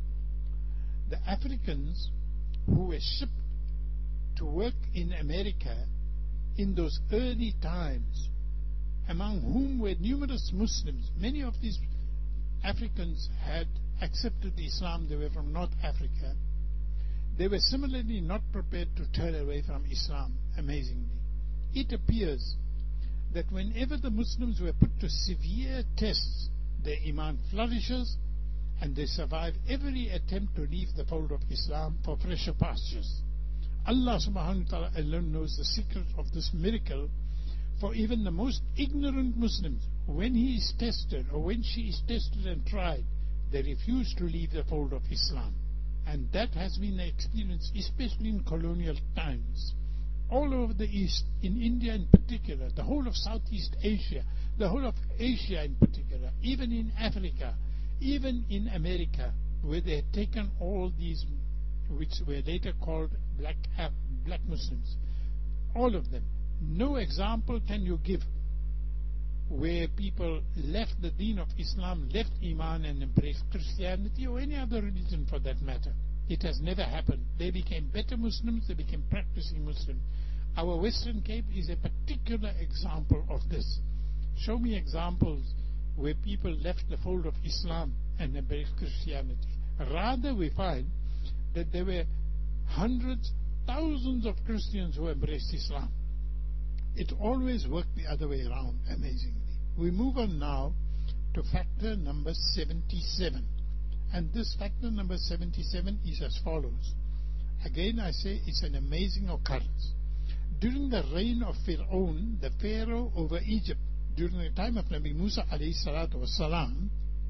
The Africans who were shipped to work in America in those early times, among whom were numerous Muslims, many of these Africans had accepted Islam. They were from North Africa. They were similarly not prepared to turn away from Islam, amazingly. It appears that whenever the Muslims were put to severe tests, their Iman flourishes and they survive every attempt to leave the fold of Islam for fresher pastures. Allah subhanahu wa ta'ala alone knows the secret of this miracle, for even the most ignorant Muslims, when he is tested or when she is tested and tried, they refuse to leave the fold of Islam. And that has been the experience, especially in colonial times. All over the East, in India in particular, the whole of Southeast Asia, the whole of Asia in particular, even in Africa, even in America, where they had taken all these, which were later called black, black Muslims, all of them. No example can you give where people left the deen of Islam, left Iman and embraced Christianity or any other religion for that matter. It has never happened. They became better Muslims, they became practicing Muslims. Our Western Cape is a particular example of this. Show me examples where people left the fold of Islam and embraced Christianity. Rather, we find that there were hundreds, thousands of Christians who embraced Islam. It always worked the other way around, amazingly. We move on now to factor number seventy-seven. And this factor number seventy-seven is as follows. Again I say it's an amazing occurrence. During the reign of Fir'aun, the Pharaoh over Egypt, during the time of Nabi Musa alayhi salatu wasalam,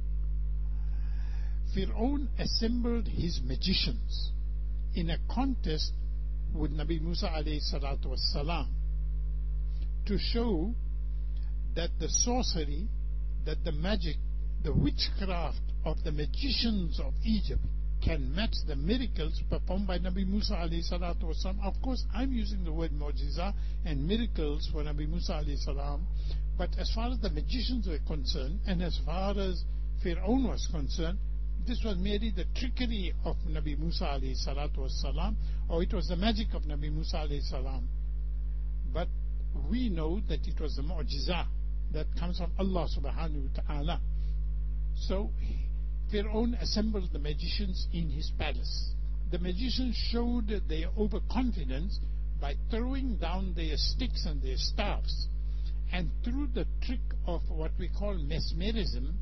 Fir'aun assembled his magicians in a contest with Nabi Musa alayhi salatu wasalam to show that the sorcery, that the magic, the witchcraft of the magicians of Egypt can match the miracles performed by Nabi Musa alayhi salatu wasalam. Of course, I'm using the word mu'jiza and miracles for Nabi Musa alayhi salam, but as far as the magicians were concerned, and as far as Fir'aun was concerned, this was merely the trickery of Nabi Musa alayhi salatu wasalam, or it was the magic of Nabi Musa alayhi salam. But we know that it was the mu'jiza that comes from Allah subhanahu wa ta'ala. So Fir'aun assembled the magicians in his palace. The magicians showed their overconfidence by throwing down their sticks and their staffs, and through the trick of what we call mesmerism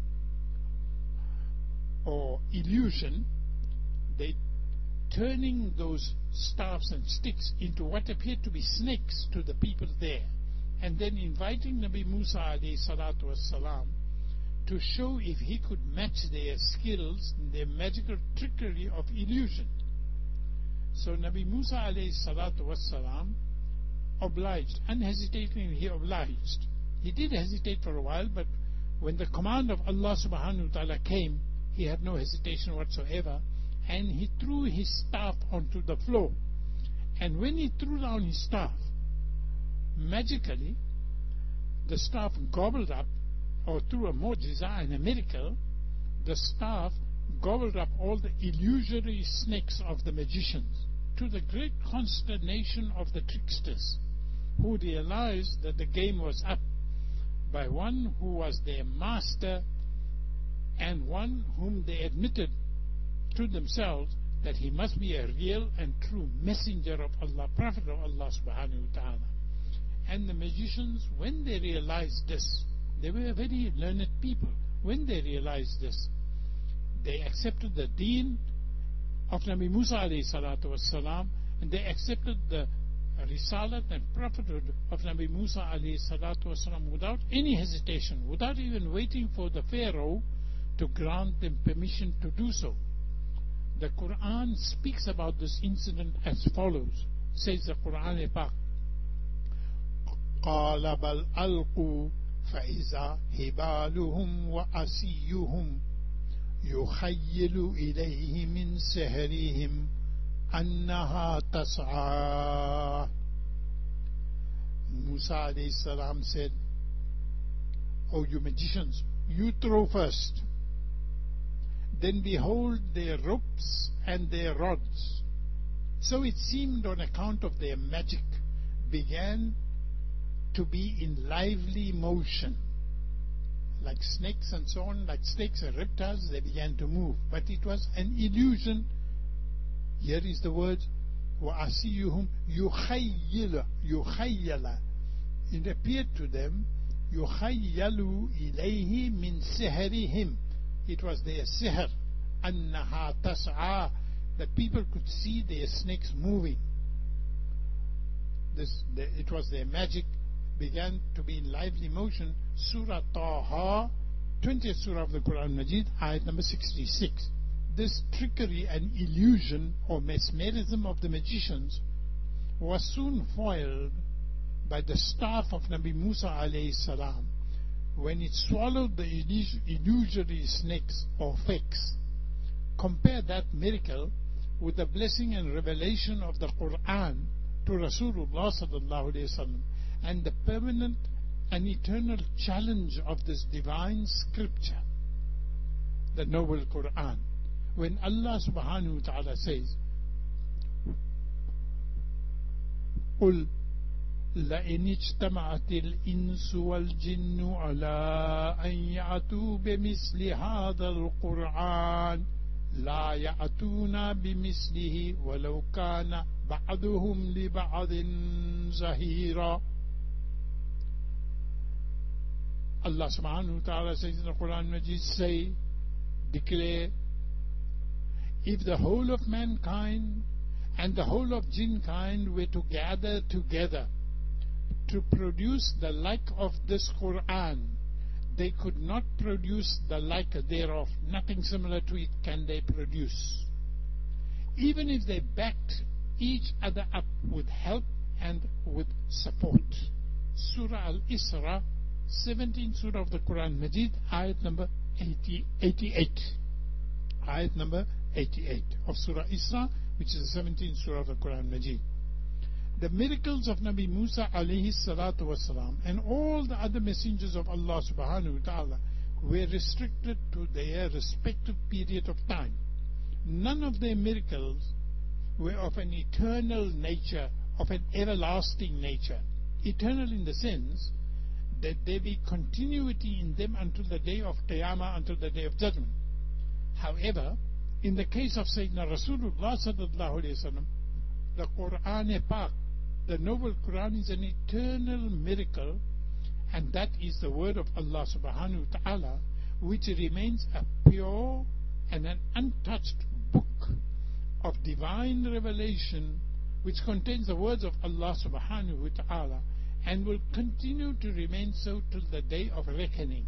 or illusion, they turning those staffs and sticks into what appeared to be snakes to the people there, and then inviting Nabi Musa alayhi salatu wassalam to show if he could match their skills in their magical trickery of illusion. So Nabi Musa alayhi salatu wassalam obliged, unhesitatingly he obliged. He did hesitate for a while, but when the command of Allah subhanahu wa ta'ala came, he had no hesitation whatsoever, and he threw his staff onto the floor. And when he threw down his staff, magically the staff gobbled up, or through a mu'jiza and a miracle, the staff gobbled up all the illusory snakes of the magicians, to the great consternation of the tricksters, who realized that the game was up by one who was their master and one whom they admitted to themselves that he must be a real and true messenger of Allah, prophet of Allah subhanahu wa ta'ala. And the magicians, when they realized this, they were very learned people. When they realized this, they accepted the deen of Nabi Musa alayhi salatu wassalam, and they accepted the risalat and prophethood of Nabi Musa alayhi salatu wassalam without any hesitation, without even waiting for the Pharaoh to grant them permission to do so. The Quran speaks about this incident as follows. Says the Quran Pak, قَالَ بَلْ أَلْقُوا فَإِذَا هِبَالُهُمْ وَأَسِيُّهُمْ يُخَيِّلُ إِلَيْهِ مِنْ سِحْرِهِمْ أَنَّهَا تَسْعَى. Musa alayhi salam said, O you magicians, you throw first. Then behold their ropes and their rods. So it seemed, on account of their magic, began to be in lively motion. Like snakes and so on, like snakes and reptiles, they began to move. But it was an illusion. Here is the word, وَأَسِيُّهُمْ يُخَيِّلَ يُخَيَّلَ. It appeared to them, يُخَيَّلُ إِلَيْهِ مِنْ سِحْرِهِمْ. It was their sihr, أَنَّهَا تَسْعَى, that people could see their snakes moving. This, the, it was their magic, began to be in lively motion. Surah Taha, twentieth surah of the Quran Majid, ayat number sixty-six. This trickery and illusion or mesmerism of the magicians was soon foiled by the staff of Nabi Musa alayhi salam, when it swallowed the illusory snakes or fakes. Compare that miracle with the blessing and revelation of the Quran to Rasulullah sallallahu alayhi wasallam, and the permanent and eternal challenge of this divine scripture, the noble Quran, when Allah subhanahu wa ta'ala says, قُلْ لَإِنِ اجْتَمَعَتِ الْإِنسُ وَالْجِنُّ عَلَىٰ أَنْ يَأْتُوا بِمِثْلِ هَذَا الْقُرْآنِ لَا يَأْتُونَ بِمِثْلِهِ وَلَوْ كَانَ بَعْضُهُمْ لِبَعْضٍ زَهِيرًا. Allah subhanahu wa ta'ala says in the Quran Majid, say, declare, if the whole of mankind and the whole of jinn kind were to gather together to produce the like of this Quran, they could not produce the like thereof. Nothing similar to it can they produce. Even if they backed each other up with help and with support. Surah Al-Isra, seventeenth Surah of the Quran Majid, ayat number eighty, eighty-eight. Ayat number eighty-eight of Surah Isra, which is the seventeenth Surah of the Quran Majid. The miracles of Nabi Musa alayhi salatu wasalam and all the other messengers of Allah subhanahu wa ta'ala were restricted to their respective period of time. None of their miracles were of an eternal nature, of an everlasting nature. Eternal in the sense that there be continuity in them until the day of Qiyamah, until the day of judgment. However, in the case of Sayyidina Rasulullah sallallahu alayhi wa sallam, the Quran-e-Pak, the noble Quran, is an eternal miracle, and that is the word of Allah subhanahu wa ta'ala, which remains a pure and an untouched book of divine revelation, which contains the words of Allah subhanahu wa ta'ala, and will continue to remain so till the day of reckoning.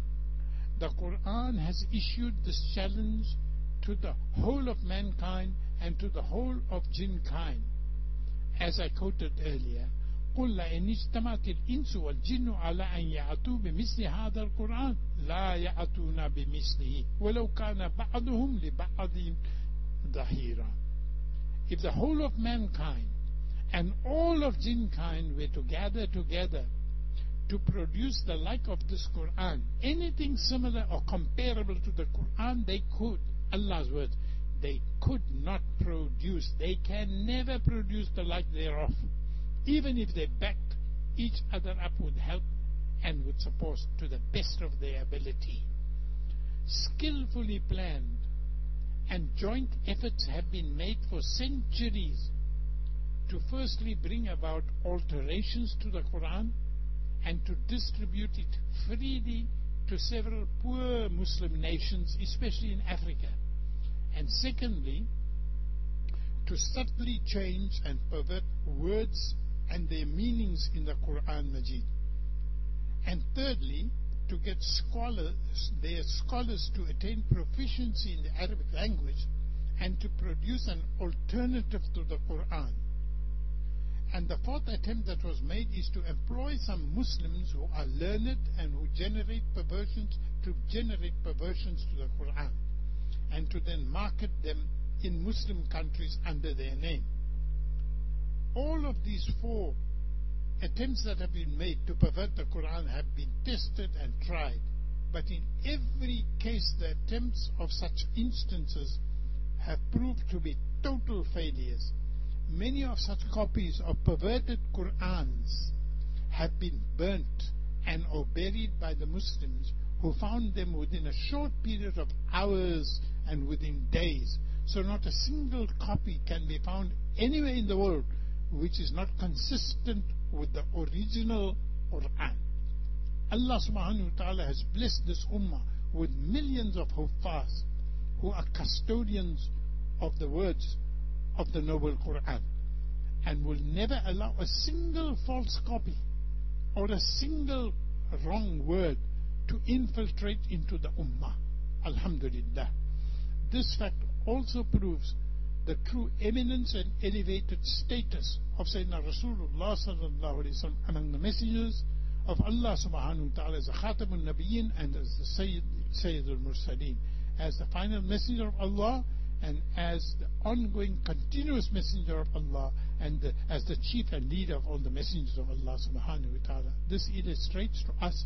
The Quran has issued this challenge to the whole of mankind and to the whole of jinn kind. As I quoted earlier, قُلْ لَإِنِ اجْتَمَعَتِ الْإِنسُ وَالْجِنُّ عَلَىٰ أَنْ يَأْتُوا بِمِثْلِ هَذَا الْقُرْآنِ لَا يَأْتُونَ بِمِثْلِهِ وَلَوْ كَانَ بَعْضُهُمْ لِبَعْضٍ ظَهِيرًا. If the whole of mankind and all of jinn kind were to gather together to produce the like of this Quran, anything similar or comparable to the Quran, they could, Allah's words, they could not produce. They can never produce the like thereof, even if they backed each other up with help and with support to the best of their ability. Skillfully planned and joint efforts have been made for centuries to firstly bring about alterations to the Quran and to distribute it freely to several poor Muslim nations, especially in Africa. And secondly, to subtly change and pervert words and their meanings in the Quran Majid. And thirdly, to get scholars, their scholars to attain proficiency in the Arabic language and to produce an alternative to the Quran. And the fourth attempt that was made is to employ some Muslims who are learned and who generate perversions to generate perversions to the Quran, and to then market them in Muslim countries under their name. All of these four attempts that have been made to pervert the Quran have been tested and tried, but in every case the attempts of such instances have proved to be total failures. Many of such copies of perverted Qurans have been burnt and or buried by the Muslims, who found them within a short period of hours and within days. So not a single copy can be found anywhere in the world which is not consistent with the original Quran. Allah subhanahu wa ta'ala has blessed this ummah with millions of huffaz who are custodians of the words of the noble Quran, and will never allow a single false copy or a single wrong word to infiltrate into the ummah. Alhamdulillah. This fact also proves the true eminence and elevated status of Sayyidina Rasulullah sallallahu alayhi wa sallam among the messengers of Allah subhanahu wa ta'ala as the Khatamun Nabiyyin and as the Sayyid, Sayyidul Mursaleen, as the final messenger of Allah and as the ongoing continuous messenger of Allah, and the, as the chief and leader of all the messengers of Allah subhanahu wa ta'ala. This illustrates to us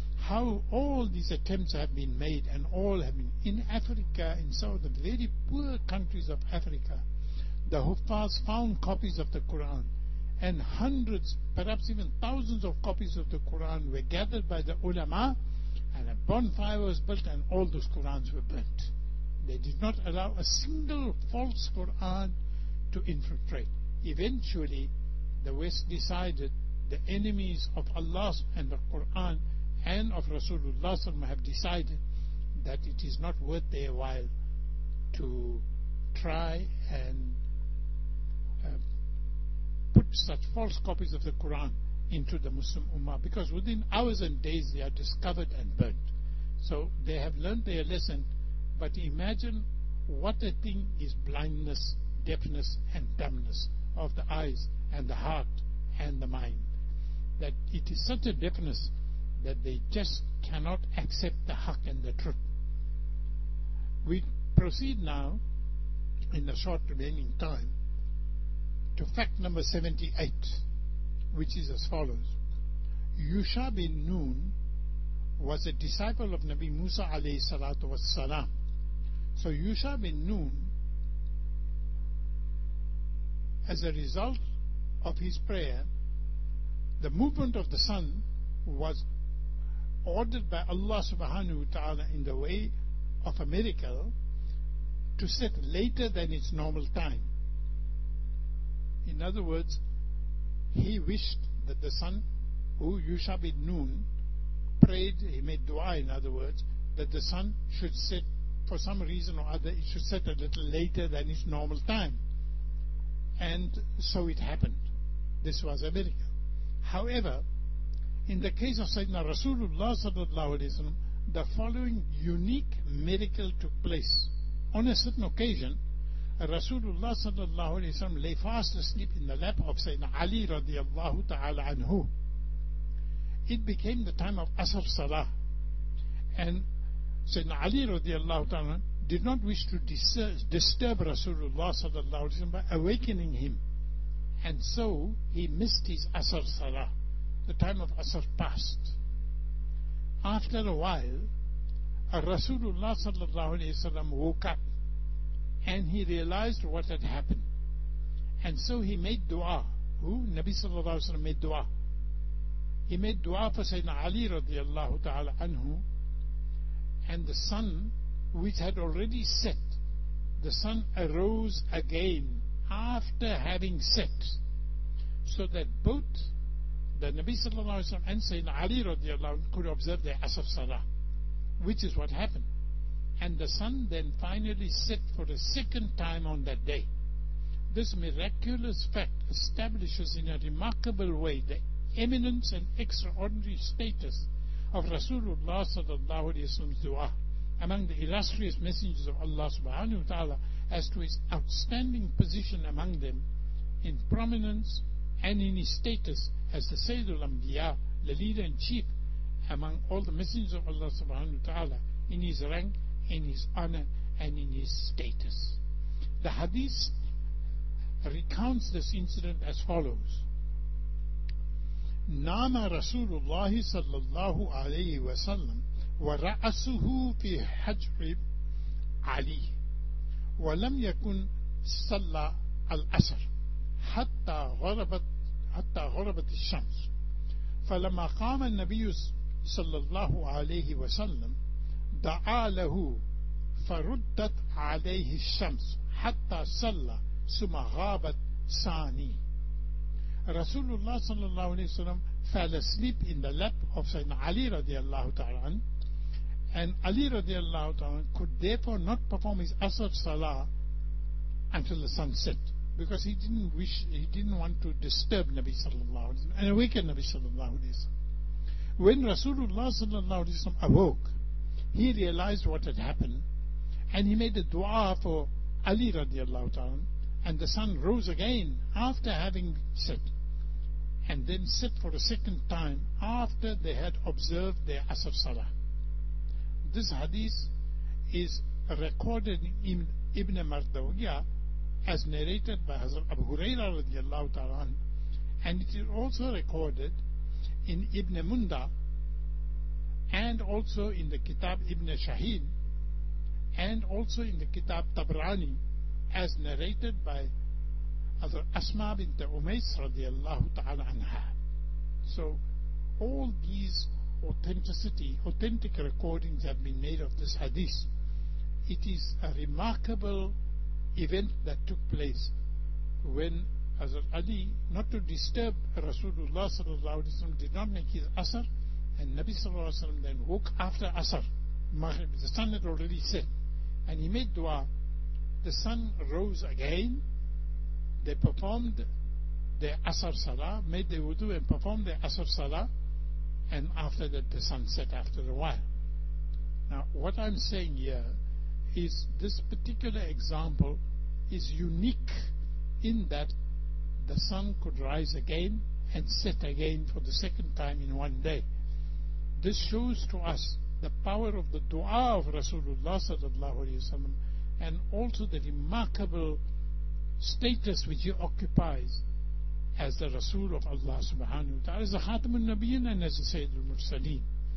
how all these attempts have been made, and all have been in Africa, in some of the very poor countries of Africa. The Huffaz found copies of the Quran, and hundreds, perhaps even thousands of copies of the Quran were gathered by the ulama, and a bonfire was built and all those Qurans were burnt. They did not allow a single false Quran to infiltrate. Eventually, the West decided, the enemies of Allah and the Quran and of Rasulullah have decided that it is not worth their while to try and uh, put such false copies of the Quran into the Muslim Ummah, because within hours and days they are discovered and burnt. So they have learned their lesson, but imagine what a thing is blindness, deafness and dumbness of the eyes and the heart and the mind. That it is such a deafness that they just cannot accept the haqq and the truth. We proceed now, in the short remaining time, to fact number seventy-eight, which is as follows. Yusha bin Nun was a disciple of Nabi Musa alayhi salatu was salam. So Yusha bin Nun, as a result of his prayer, the movement of the sun was ordered by Allah subhanahu wa ta'ala in the way of a miracle to set later than its normal time. In other words, he wished that the sun, who Yusha bin Nun prayed, he made dua in other words, that the sun should set, for some reason or other, it should set a little later than its normal time. And so it happened. This was a miracle. However, in the case of Sayyidina Rasulullah sallallahu alaihi wasallam, the following unique miracle took place. On a certain occasion, Rasulullah sallallahu alaihi wasallam lay fast asleep in the lap of Sayyidina Ali radiallahu ta'ala anhu. It became the time of Asr Salah, and Sayyidina Ali radiallahu ta'ala did not wish to disturb Rasulullah sallallahu alaihi wasallam by awakening him, and so he missed his Asr Salah. The time of Asr passed. After a while, Rasulullah sallallahu alaihi wasallam woke up, and he realized what had happened, and so he made dua. Who? Nabi sallallahu alaihi wasallam made dua. He made dua for Sayyidina Ali radiallahu ta'ala anhu, and the sun, which had already set, the sun arose again after having set, so that both the Nabi sallallahu alaihi wasallam and Sayyidina Ali radiallahu anhu could observe their Asr Salah, which is what happened. And the sun then finally set for the second time on that day. This miraculous fact establishes in a remarkable way the eminence and extraordinary status of Rasulullah sallallahu alaihi wasallam's dua among the illustrious messengers of Allah subhanahu wa ta'ala, as to his outstanding position among them in prominence and in his status as the Sayyidul Anbiya, the leader in chief among all the messengers of Allah subhanahu wa ta'ala, in his rank, in his honor, and in his status. The hadith recounts this incident as follows. نام رسول الله صلى الله عليه وسلم ورأسه في حجر علي ولم يكن صلى العصر حتى غربت حتى غربت الشمس فلما قام النبي صلى الله عليه وسلم دعا له فردت عليه الشمس حتى صلى ثم غابت ثاني. Rasulullah sallallahu alayhi wasallam fell asleep in the lap of Sayyidina Ali radiallahu ta'ala, and Ali radiallahu ta'ala could therefore not perform his Asr Salah until the sun set, because he didn't wish, he didn't want to disturb Nabi sallallahu alayhi wasallam and awaken Nabi sallallahu alayhi wasallam. When Rasulullah sallallahu alayhi wasallam awoke, he realized what had happened, and he made a dua for Ali radiallahu ta'ala, and the sun rose again after having set, and then set for a second time after they had observed their Asr Salah. This hadith is recorded in Ibn Mardawiyah as narrated by Hazrat Abu Hurairah radiallahu ta'ala, and it is also recorded in Ibn Munda, and also in the Kitab Ibn Shaheen, and also in the Kitab Tabrani, as narrated by Hazrat Asma bint Umays radiallahu ta'ala anha. So all these authenticity, authentic recordings have been made of this hadith. It is a remarkable event that took place when Hazrat Ali, not to disturb Rasulullah sallallahu alaihi wasallam, did not make his Asr, and Nabi sallallahu alaihi wasallam then woke after Asr. Maghrib, the sun had already set, and he made dua. The sun rose again, they performed their Asr Salah, made their wudu and performed their Asr Salah, and after that the sun set after a while. Now, what I'm saying here is this particular example is unique in that the sun could rise again and set again for the second time in one day. This shows to us the power of the dua of Rasulullah sallallahu alaihi wasallam, and also the remarkable status which he occupies as the Rasul of Allah subhanahu wa ta'ala, as the Khatamun Nabiyyin and as the Sayyidul Mursaleen.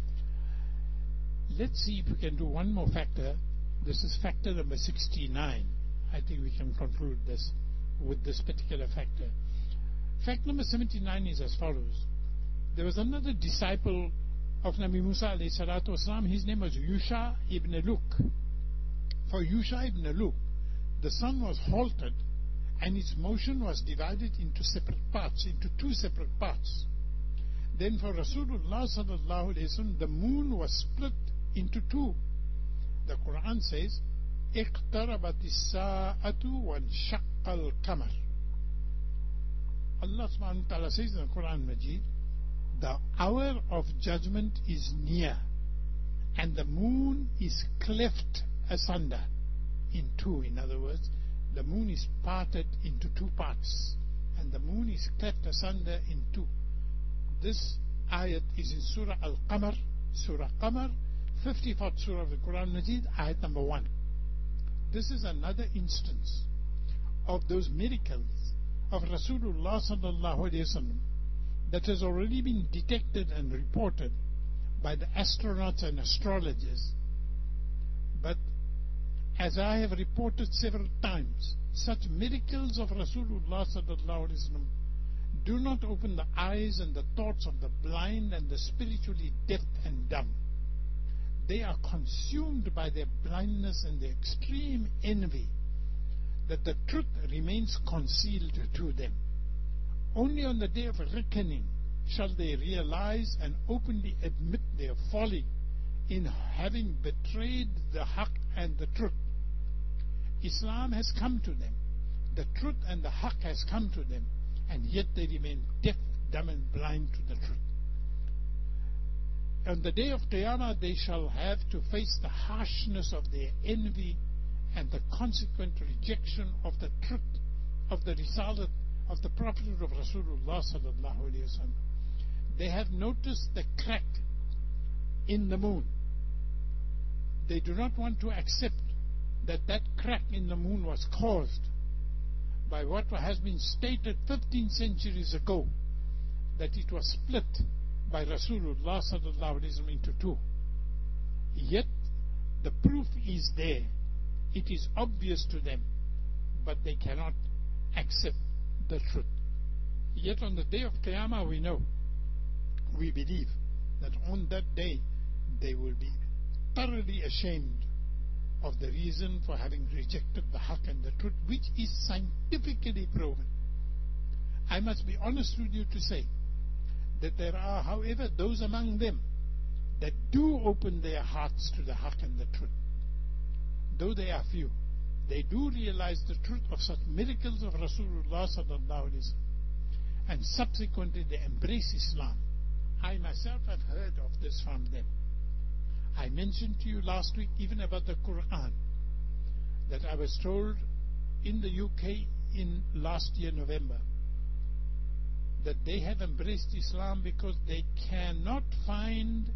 Let's see if we can do one more factor. This is factor number sixty-nine. I think we can conclude this with this particular factor. Fact number seventy-nine is as follows. There was another disciple of Nabi Musa alayhi salatu wasalam. His name was Yusha ibn Lut. For Yusha ibn Lut, the sun was halted and its motion was divided into separate parts, into two separate parts. Then for Rasulullah sallallahu alaihi wasallam, the moon was split into two. The Quran says, اقتربت الساعة وانشق القمر. Allah subhanahu wa ta'ala says in the Quran Majid, the hour of judgment is near, and the moon is cleft asunder in two. In other words, the moon is parted into two parts, and the moon is cleft asunder in two. This ayat is in Surah Al-Qamar, Surah Qamar, fifty-fourth Surah of the Quran Majid, ayat number one. This is another instance of those miracles of Rasulullah sallallahu alaihi wasallam that has already been detected and reported by the astronauts and astrologers. But as I have reported several times, such miracles of Rasulullah sallallahu alaihi wasallam do not open the eyes and the thoughts of the blind and the spiritually deaf and dumb. They are consumed by their blindness and their extreme envy that the truth remains concealed to them. Only on the day of reckoning shall they realize and openly admit their folly in having betrayed the haqq and the truth. Islam has come to them, the truth and the haqq has come to them, and yet they remain deaf, dumb and blind to the truth. On the day of Qiyamah they shall have to face the harshness of their envy and the consequent rejection of the truth of the Risalat of the Prophet of Rasulullah sallallahu alaihi wasallam. They have noticed the crack in the moon. They do not want to accept that that crack in the moon was caused by what has been stated fifteen centuries ago, that it was split by Rasulullah sallallahu alaihi wasallam into two. Yet the proof is there. It is obvious to them, but they cannot accept the truth. Yet on the day of Qiyamah we know, we believe that on that day they will be thoroughly ashamed of the reason for having rejected the haqq and the truth, which is scientifically proven. I must be honest with you to say that there are, however, those among them that do open their hearts to the haqq and the truth. Though they are few, they do realize the truth of such miracles of Rasulullah sallallahu alaihi wasallam, and subsequently they embrace Islam. I myself have heard of this from them. I mentioned to you last week even about the Quran, that I was told in the U K in last year November that they have embraced Islam because they cannot find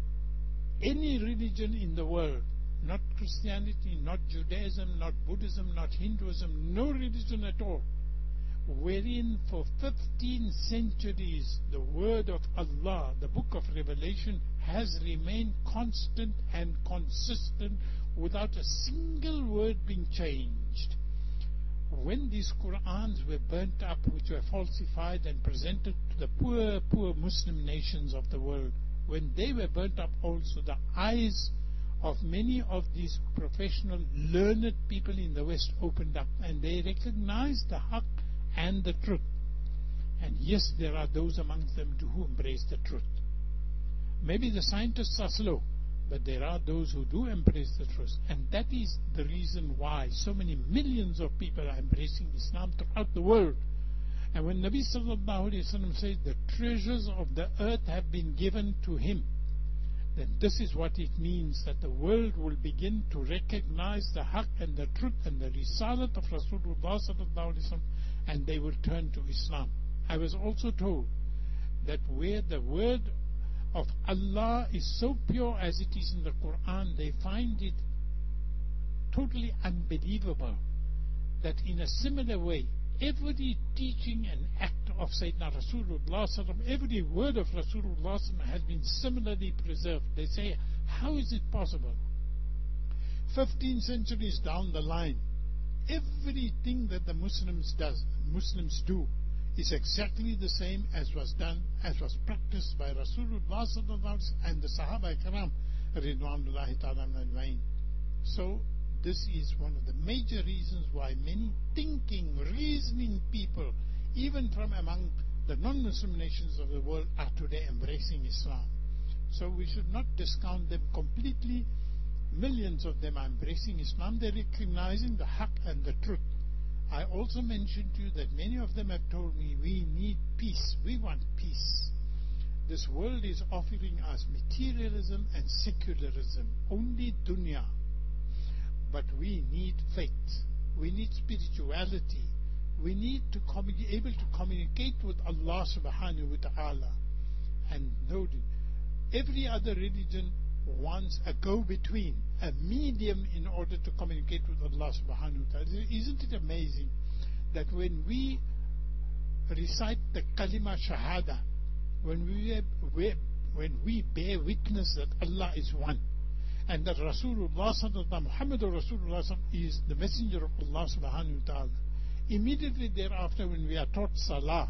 any religion in the world, not Christianity, not Judaism, not Buddhism, not Hinduism, no religion at all, wherein for fifteen centuries the word of Allah, the book of Revelation, has remained constant and consistent without a single word being changed. When these Qur'ans were burnt up, which were falsified and presented to the poor, poor Muslim nations of the world, when they were burnt up also, the eyes of many of these professional, learned people in the West opened up, and they recognized the haqq and the truth. And yes, there are those amongst them who embrace the truth. Maybe the scientists are slow, But there are those who do embrace the truth. And that is the reason why so many millions of people are embracing Islam throughout the world. And when Nabi sallallahu alayhi wa sallam says the treasures of the earth have been given to him, then this is what it means, that the world will begin to recognize the haqq and the truth and the risalat of Rasulullah sallallahu alayhi wa sallam, and they will turn to Islam. I was also told that where the word of Allah is so pure as it is in the Quran, they find it totally unbelievable that in a similar way, every teaching and act of Sayyidina Rasulullah, every word of Rasulullah has been similarly preserved. They say, how is it possible? Fifteen centuries down the line, everything that the Muslims does, Muslims do, is exactly the same as was done, as was practiced by Rasulullah and the Sahaba Ikram Ridwanullahi ta'ala ajma'in. So this is one of the major reasons why many thinking, reasoning people, even from among the non-Muslim nations of the world, are today embracing Islam. So we should not discount them completely. Millions of them are embracing Islam. They're recognizing the haqq and the truth. I also mentioned to you that many of them have told me, we need peace. We want peace. This world is offering us materialism and secularism, only dunya. But we need faith. We need spirituality. We need to be able to communicate with Allah subhanahu wa ta'ala. And note, every other religion wants a go-between, a medium in order to communicate with Allah subhanahu wa ta'ala. Isn't it amazing that when we recite the kalima shahada, when we, when we bear witness that Allah is one, and that Rasulullah sallallahu Muhammadur Rasulullah is the messenger of Allah subhanahu wa ta'ala, immediately thereafter when we are taught salah,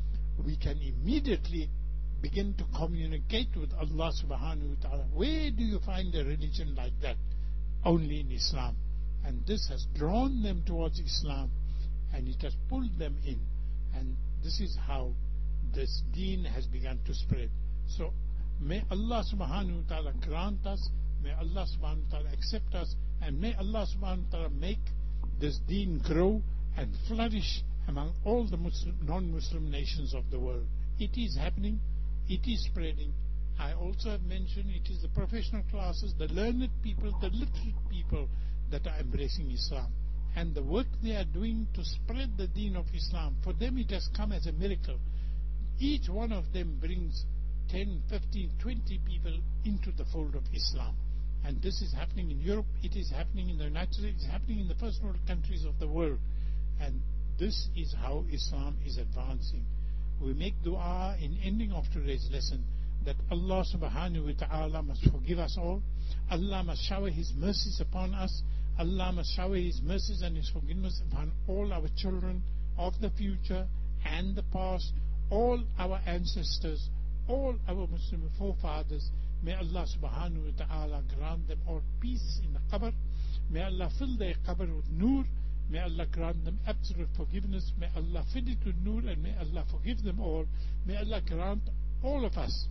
we can immediately begin to communicate with Allah subhanahu wa ta'ala. Where do you find a religion like that? Only in Islam. And this has drawn them towards Islam, and it has pulled them in, and this is how this deen has begun to spread. So may Allah subhanahu wa ta'ala grant us, may Allah subhanahu wa ta'ala accept us, and may Allah subhanahu wa ta'ala make this deen grow and flourish among all the Muslim, non-Muslim nations of the world. It is happening. It is spreading. I also have mentioned it is the professional classes, the learned people, the literate people that are embracing Islam. And the work they are doing to spread the deen of Islam, for them it has come as a miracle. Each one of them brings ten, fifteen, twenty people into the fold of Islam. And this is happening in Europe, it is happening in the United States, it is happening in the first world countries of the world. And this is how Islam is advancing. We make dua in ending of today's lesson that Allah subhanahu wa ta'ala must forgive us all. Allah must shower His mercies upon us. Allah must shower His mercies and His forgiveness upon all our children of the future and the past, all our ancestors, all our Muslim forefathers. May Allah subhanahu wa ta'ala grant them all peace in the qabr. May Allah fill their qabr with nur. May Allah grant them absolute forgiveness. May Allah fill it with nur, and may Allah forgive them all. May Allah grant all of us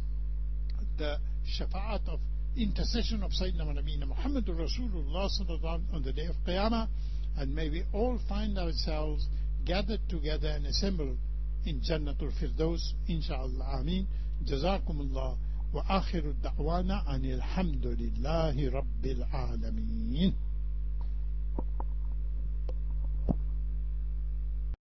the shafa'at of intercession of Sayyidina Nabina Muhammadur Rasulullah sallallahu on the day of Qiyamah, and may we all find ourselves gathered together and assembled in Jannatul Firdaus, inshaAllah. Ameen. Jazakumullah. Wa akhiru da'wana anil hamdulillahi rabbil alameen.